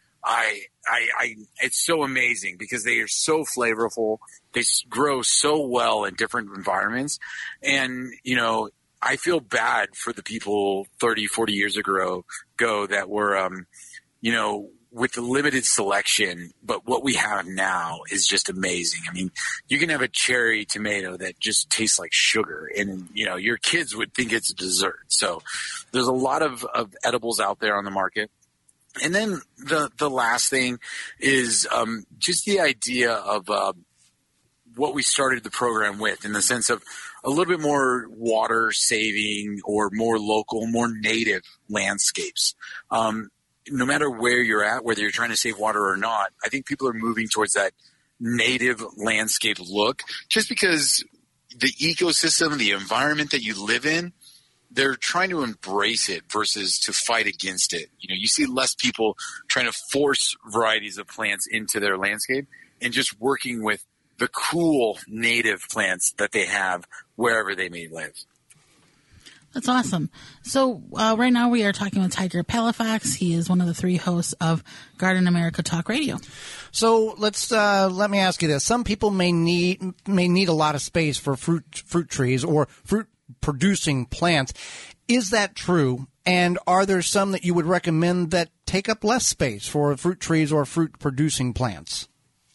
I, I, I, it's so amazing because they are so flavorful. They grow so well in different environments. And, you know, I feel bad for the people thirty, forty years ago, go that were, um, you know, with the limited selection, but what we have now is just amazing. I mean, you can have a cherry tomato that just tastes like sugar, and, you know, your kids would think it's a dessert. So there's a lot of, of edibles out there on the market. And then the the last thing is um, just the idea of uh, what we started the program with, in the sense of a little bit more water saving or more local, more native landscapes. Um, no matter where you're at, whether you're trying to save water or not, I think people are moving towards that native landscape look, just because the ecosystem, the environment that you live in, they're trying to embrace it versus to fight against it. You know, you see less people trying to force varieties of plants into their landscape and just working with the cool native plants that they have wherever they may live. That's awesome. So uh, right now we are talking with Tiger Palafox. He is one of the three hosts of Garden America Talk Radio. So let's uh, let me ask you this: some people may need may need a lot of space for fruit fruit trees or fruit producing plants. Is that true? And are there some that you would recommend that take up less space for fruit trees or fruit producing plants?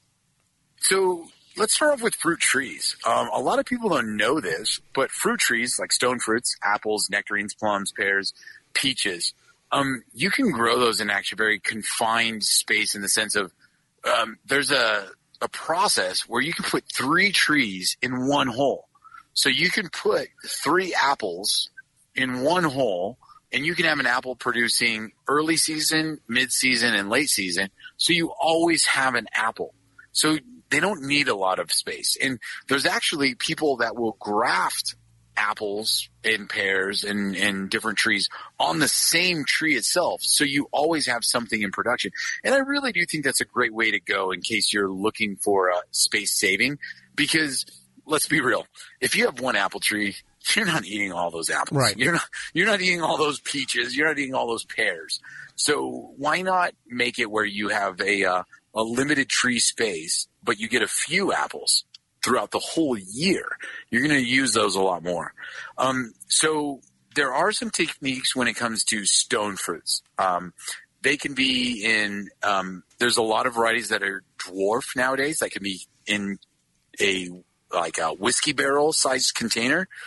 So let's start off with fruit trees. Um, a lot of people don't know this, but fruit trees like stone fruits, apples, nectarines, plums, pears, peaches, um, you can grow those in actually very confined space, in the sense of um, there's a, a process where you can put three trees in one hole. So you can put three apples in one hole, and you can have an apple producing early season, mid-season, and late season. So you always have an apple. So they don't need a lot of space. And there's actually people that will graft apples and pears and, and different trees on the same tree itself. So you always have something in production. And I really do think that's a great way to go in case you're looking for uh, space saving, because let's be real. If you have one apple tree, you're not eating all those apples. Right. You're not, you're not eating all those peaches. You're not eating all those pears. So why not make it where you have a, uh, a limited tree space, but you get a few apples throughout the whole year? You're going to use those a lot more. Um, so there are some techniques when it comes to stone fruits. Um, they can be in, um, there's a lot of varieties that are dwarf nowadays that can be in a, like a whiskey barrel sized container.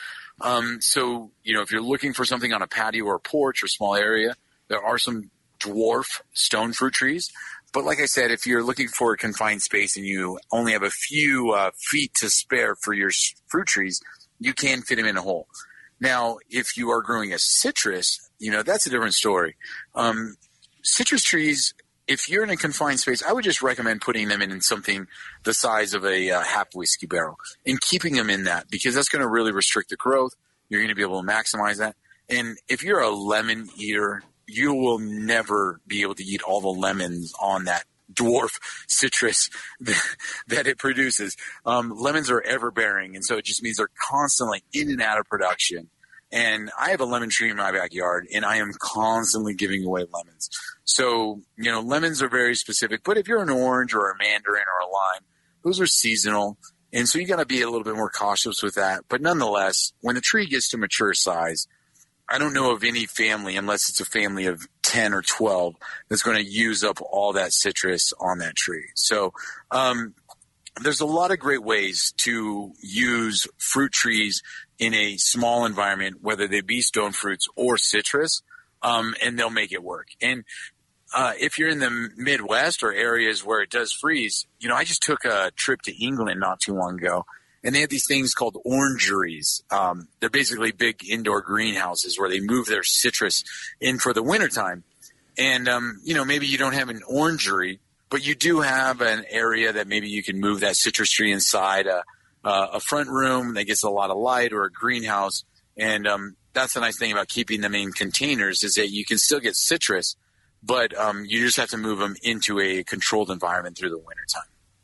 Um, so, you know, if you're looking for something on a patio or a porch or small area, there are some dwarf stone fruit trees. But like I said, if you're looking for a confined space and you only have a few uh, feet to spare for your fruit trees, you can fit them in a hole. Now, if you are growing a citrus, you know, that's a different story. Um, citrus trees, if you're in a confined space, I would just recommend putting them in something the size of a uh, half whiskey barrel and keeping them in that, because that's going to really restrict the growth. You're going to be able to maximize that. And if you're a lemon eater, you will never be able to eat all the lemons on that dwarf citrus that it produces. Um, lemons are ever bearing, and so it just means they're constantly in and out of production. And I have a lemon tree in my backyard, and I am constantly giving away lemons. So, you know, lemons are very specific. But if you're an orange or a mandarin or a lime, those are seasonal. And so you got to be a little bit more cautious with that. But nonetheless, when the tree gets to mature size, I don't know of any family, unless it's a family of ten or twelve, that's going to use up all that citrus on that tree. So um, there's a lot of great ways to use fruit trees in a small environment, whether they be stone fruits or citrus, um, and they'll make it work. And uh, if you're in the Midwest or areas where it does freeze, you know, I just took a trip to England not too long ago, and they have these things called orangeries. Um, they're basically big indoor greenhouses where they move their citrus in for the wintertime. And, um, you know, maybe you don't have an orangery, but you do have an area that maybe you can move that citrus tree inside a, uh, a front room that gets a lot of light, or a greenhouse. And um, that's the nice thing about keeping them in containers, is that you can still get citrus, but um, you just have to move them into a controlled environment through the wintertime.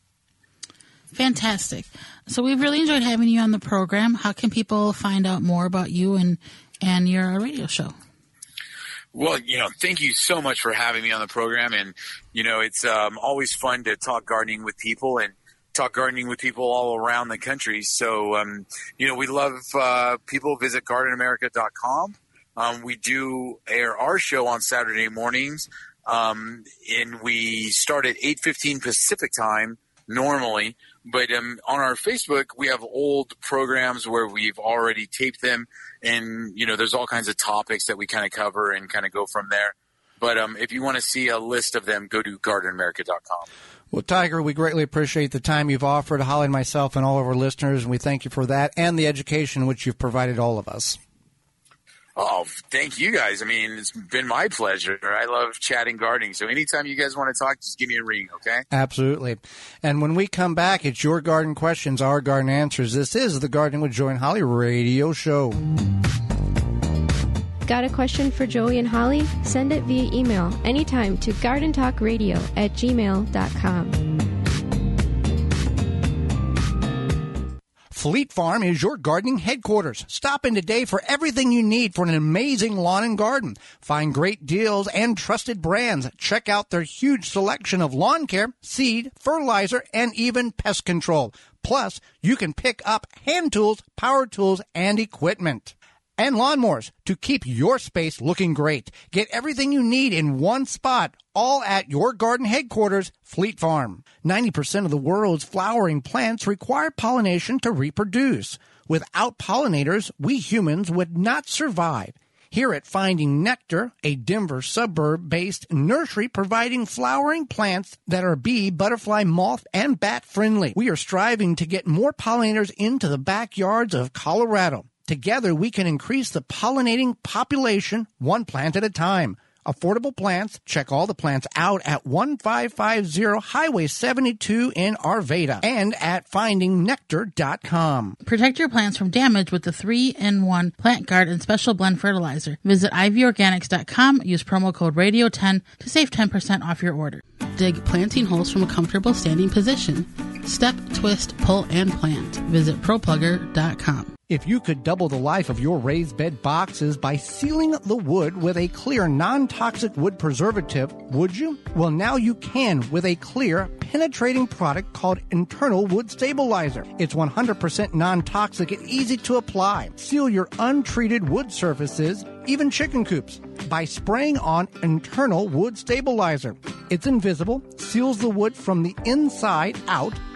Fantastic. So we've really enjoyed having you on the program. How can people find out more about you and, and your radio show? Well, you know, thank you so much for having me on the program. And, you know, it's um, always fun to talk gardening with people and talk gardening with people all around the country. So, um, you know, we love uh, people visit garden america dot com. Um, we do air our show on Saturday mornings, um, and we start at eight fifteen Pacific time normally. But um, on our Facebook, we have old programs where we've already taped them. And, you know, there's all kinds of topics that we kind of cover and kind of go from there. But um, if you want to see a list of them, go to garden america dot com. Well, Tiger, we greatly appreciate the time you've offered Holly and myself and all of our listeners, and we thank you for that and the education which you've provided all of us. Oh, thank you guys. I mean, it's been my pleasure. I love chatting gardening. So anytime you guys want to talk, just give me a ring, okay? Absolutely. And when we come back, it's your garden questions, our garden answers. This is the Gardening with Joey and Holly radio show. Got a question for Joey and Holly? Send it via email anytime to gardentalkradio at gmail dot com. Fleet Farm is your gardening headquarters. Stop in today for everything you need for an amazing lawn and garden. Find great deals and trusted brands. Check out their huge selection of lawn care, seed, fertilizer, and even pest control. Plus, you can pick up hand tools, power tools, and equipment. And lawnmowers to keep your space looking great. Get everything you need in one spot, all at your garden headquarters, Fleet Farm. ninety percent of the world's flowering plants require pollination to reproduce. Without pollinators, we humans would not survive. Here at Finding Nectar, a Denver suburb-based nursery providing flowering plants that are bee, butterfly, moth, and bat friendly, we are striving to get more pollinators into the backyards of Colorado. Together, we can increase the pollinating population one plant at a time. Affordable plants. Check all the plants out at fifteen fifty Highway seventy-two in Arvada and at finding nectar dot com. Protect your plants from damage with the three in one Plant Guard and Special Blend Fertilizer. Visit ivy organics dot com. Use promo code radio ten to save ten percent off your order. Dig planting holes from a comfortable standing position. Step, twist, pull, and plant. Visit pro plugger dot com. If you could double the life of your raised bed boxes by sealing the wood with a clear, non-toxic wood preservative, would you? Well, now you can with a clear, penetrating product called Internal Wood Stabilizer. It's one hundred percent non-toxic and easy to apply. Seal your untreated wood surfaces, even chicken coops, by spraying on Internal Wood Stabilizer. It's invisible, seals the wood from the inside out,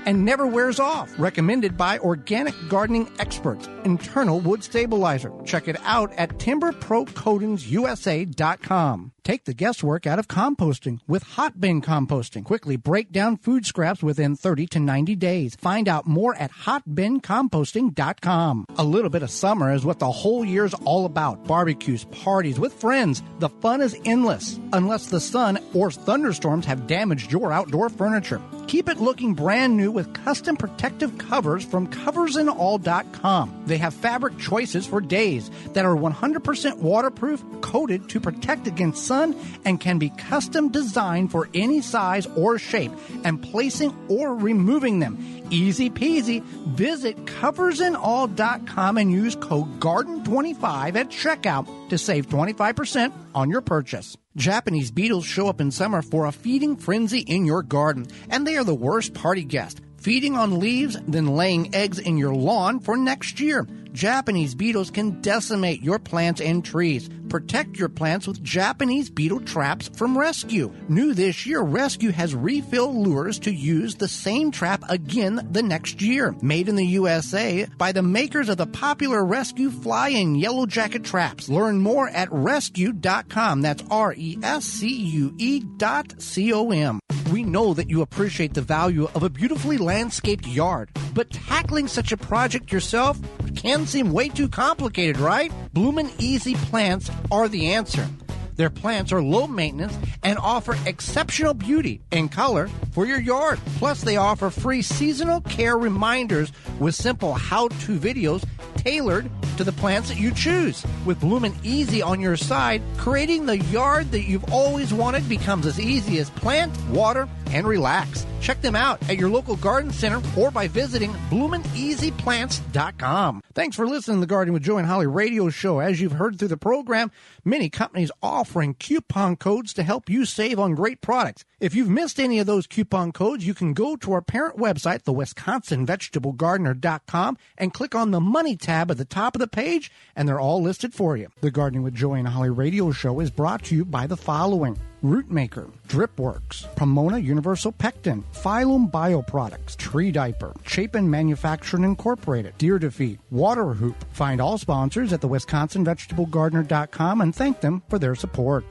and never wears off. Recommended by organic gardening experts. Internal wood stabilizer. Check it out at timber pro coatings u s a dot com. Take the guesswork out of composting with hot bin composting. Quickly break down food scraps within thirty to ninety days. Find out more at hot bin composting dot com. A little bit of summer is what the whole year's all about. Barbecues, parties with friends. The fun is endless, unless the sun or thunderstorms have damaged your outdoor furniture. Keep it looking brand new with custom protective covers from covers and all dot com. They have fabric choices for days that are one hundred percent waterproof, coated to protect against sun, and can be custom designed for any size or shape, and placing or removing them. Easy peasy. Visit covers and all dot com and use code garden twenty-five at checkout to save twenty-five percent on your purchase. Japanese beetles show up in summer for a feeding frenzy in your garden, and they are the worst party guest. Feeding on leaves, then laying eggs in your lawn for next year. Japanese beetles can decimate your plants and trees. Protect your plants with Japanese beetle traps from Rescue. New this year, Rescue has refill lures to use the same trap again the next year. Made in the U S A by the makers of the popular Rescue Fly and Yellow Jacket traps. Learn more at rescue dot com. That's R E S C U E dot C O M. We know that you appreciate the value of a beautifully landscaped yard, but tackling such a project yourself can seem way too complicated, right? Bloomin' Easy Plants are the answer. Their plants are low maintenance and offer exceptional beauty and color for your yard. Plus, they offer free seasonal care reminders with simple how-to videos tailored to the plants that you choose. With Bloomin' Easy on your side, creating the yard that you've always wanted becomes as easy as plant, water, and relax. Check them out at your local garden center or by visiting bloomin easy plants dot com. Thanks for listening to the Gardening with Joe and Holly radio show. As you've heard through the program, many companies offering coupon codes to help you save on great products. If you've missed any of those coupon codes, you can go to our parent website, the wisconsin vegetable gardener dot com, and click on the Money tab at the top of the page, and they're all listed for you. The Gardening with Joe and Holly radio show is brought to you by the following: Rootmaker, Dripworks, Pomona Universal Pectin, Phylum Bioproducts, Tree Diaper, Chapin Manufacturing Incorporated, Deer Defeat, Water Hoop. Find all sponsors at the wisconsin vegetable gardener dot com and thank them for their support.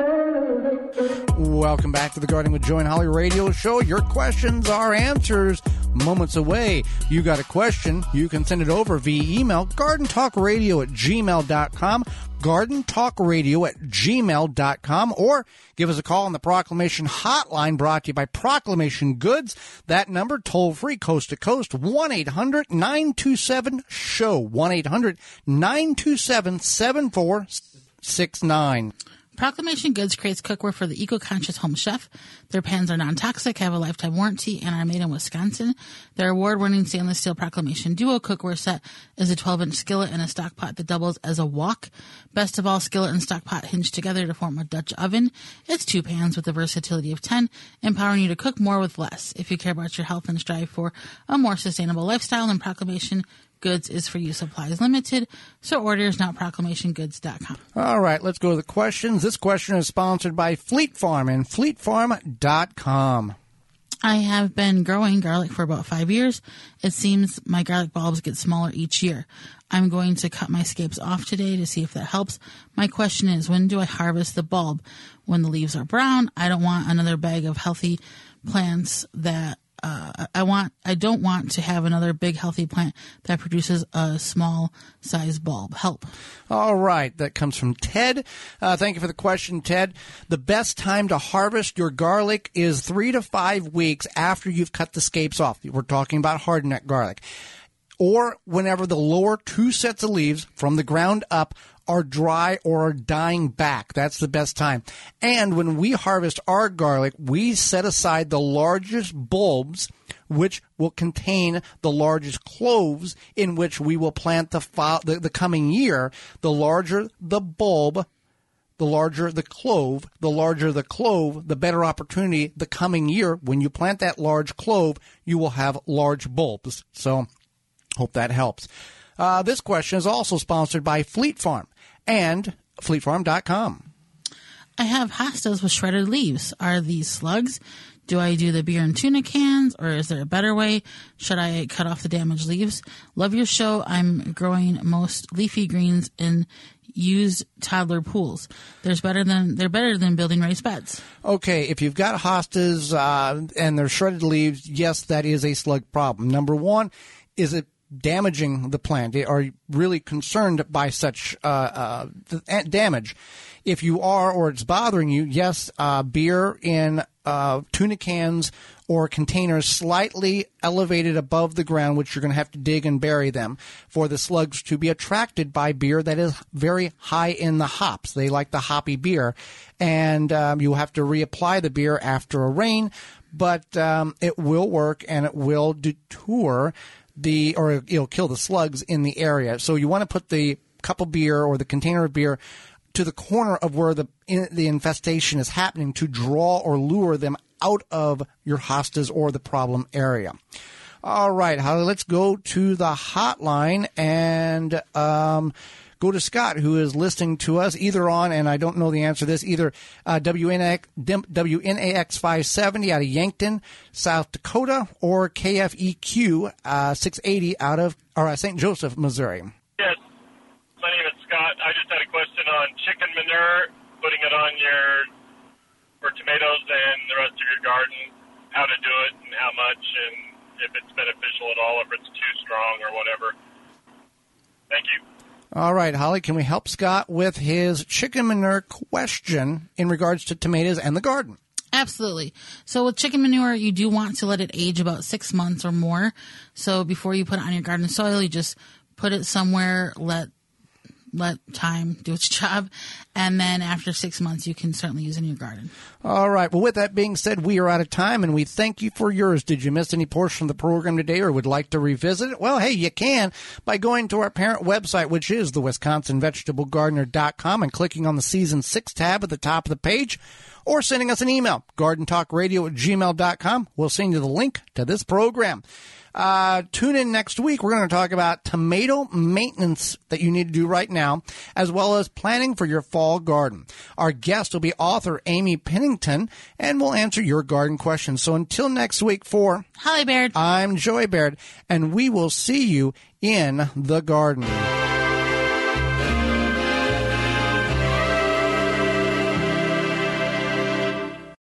Welcome back to the Gardening with Joe and Holly radio show. Your questions are answers moments away. You got a question, you can send it over via email, garden talk radio at gmail dot com, garden talk radio at gmail dot com, or give us a call on the Proclamation Hotline brought to you by Proclamation Goods. That number, toll free, coast to coast, one eight hundred nine two seven S H O W, one eight hundred nine two seven seven four six nine. Proclamation Goods creates cookware for the eco-conscious home chef. Their pans are non-toxic, have a lifetime warranty, and are made in Wisconsin. Their award-winning stainless steel Proclamation Duo cookware set is a twelve-inch skillet and a stock pot that doubles as a wok. Best of all, skillet and stock pot hinge together to form a Dutch oven. It's two pans with the versatility of ten, empowering you to cook more with less. If you care about your health and strive for a more sustainable lifestyle, then Proclamation Goods is for you. Supplies limited, so orders now at proclamation goods dot com. All right, let's go to the questions. This question is sponsored by Fleet Farm and fleet farm dot com. I have been growing garlic for about five years. It seems my garlic bulbs get smaller each year. I'm going to cut my scapes off today to see if that helps. My question is, when do I harvest the bulb? When the leaves are brown? I don't want another bag of healthy plants that Uh, I want, I don't want to have another big healthy plant that produces a small size bulb. Help. All right. That comes from Ted. Uh, thank you for the question, Ted. The best time to harvest your garlic is three to five weeks after you've cut the scapes off. We're talking about hardneck garlic. Or whenever the lower two sets of leaves from the ground up are dry or are dying back. That's the best time. And when we harvest our garlic, we set aside the largest bulbs, which will contain the largest cloves in which we will plant the, fo- the, the coming year. The larger the bulb, the larger the clove. The larger the clove, the better opportunity the coming year. When you plant that large clove, you will have large bulbs. So, hope that helps. Uh, this question is also sponsored by Fleet Farm and fleet farm dot com. I have hostas with shredded leaves. Are these slugs? Do I do the beer and tuna cans, or is there a better way? Should I cut off the damaged leaves? Love your show. I'm growing most leafy greens in used toddler pools. There's better than they're better than building raised beds. Okay, if you've got hostas uh, and they're shredded leaves, yes, that is a slug problem. Number one, is it damaging the plant? Are you really concerned by such uh, uh, damage? If you are, or it's bothering you, yes, uh, beer in uh, tuna cans or containers slightly elevated above the ground, which you're going to have to dig and bury them for the slugs to be attracted by beer that is very high in the hops. They like the hoppy beer, and um, you have to reapply the beer after a rain, but um, it will work and it will deter the, or it'll kill the slugs in the area. So you want to put the cup of beer or the container of beer to the corner of where the in, the infestation is happening to draw or lure them out of your hostas or the problem area. All right, Holly, let's go to the hotline and um, go to Scott, who is listening to us either on, and I don't know the answer to this, either uh, W N A X five seventy out of Yankton, South Dakota, or K F E Q uh, six eighty out of or, uh, Saint Joseph, Missouri. Yes. My name is Scott. I just had a question on chicken manure, putting it on your, for tomatoes and the rest of your garden, how to do it and how much, and if it's beneficial at all, if it's too strong or whatever. Thank you. All right, Holly, can we help Scott with his chicken manure question in regards to tomatoes and the garden? Absolutely. So with chicken manure, you do want to let it age about six months or more. So before you put it on your garden soil, you just put it somewhere, let let time do its job, and then after six months, you can certainly use it in your garden. All right. Well, with that being said, we are out of time, and we thank you for yours. Did you miss any portion of the program today or would like to revisit it? Well, hey, you can by going to our parent website, which is the Wisconsin Vegetable Gardener dot com, and clicking on the Season six tab at the top of the page, or sending us an email, garden talk radio at gmail dot com. We'll send you the link to this program. Uh, tune in next week. We're going to talk about tomato maintenance that you need to do right now, as well as planning for your fall garden. Our guest will be author Amy Pennington, and we'll answer your garden questions. So until next week, for Holly Baird, I'm Joey Baird, and we will see you in the garden.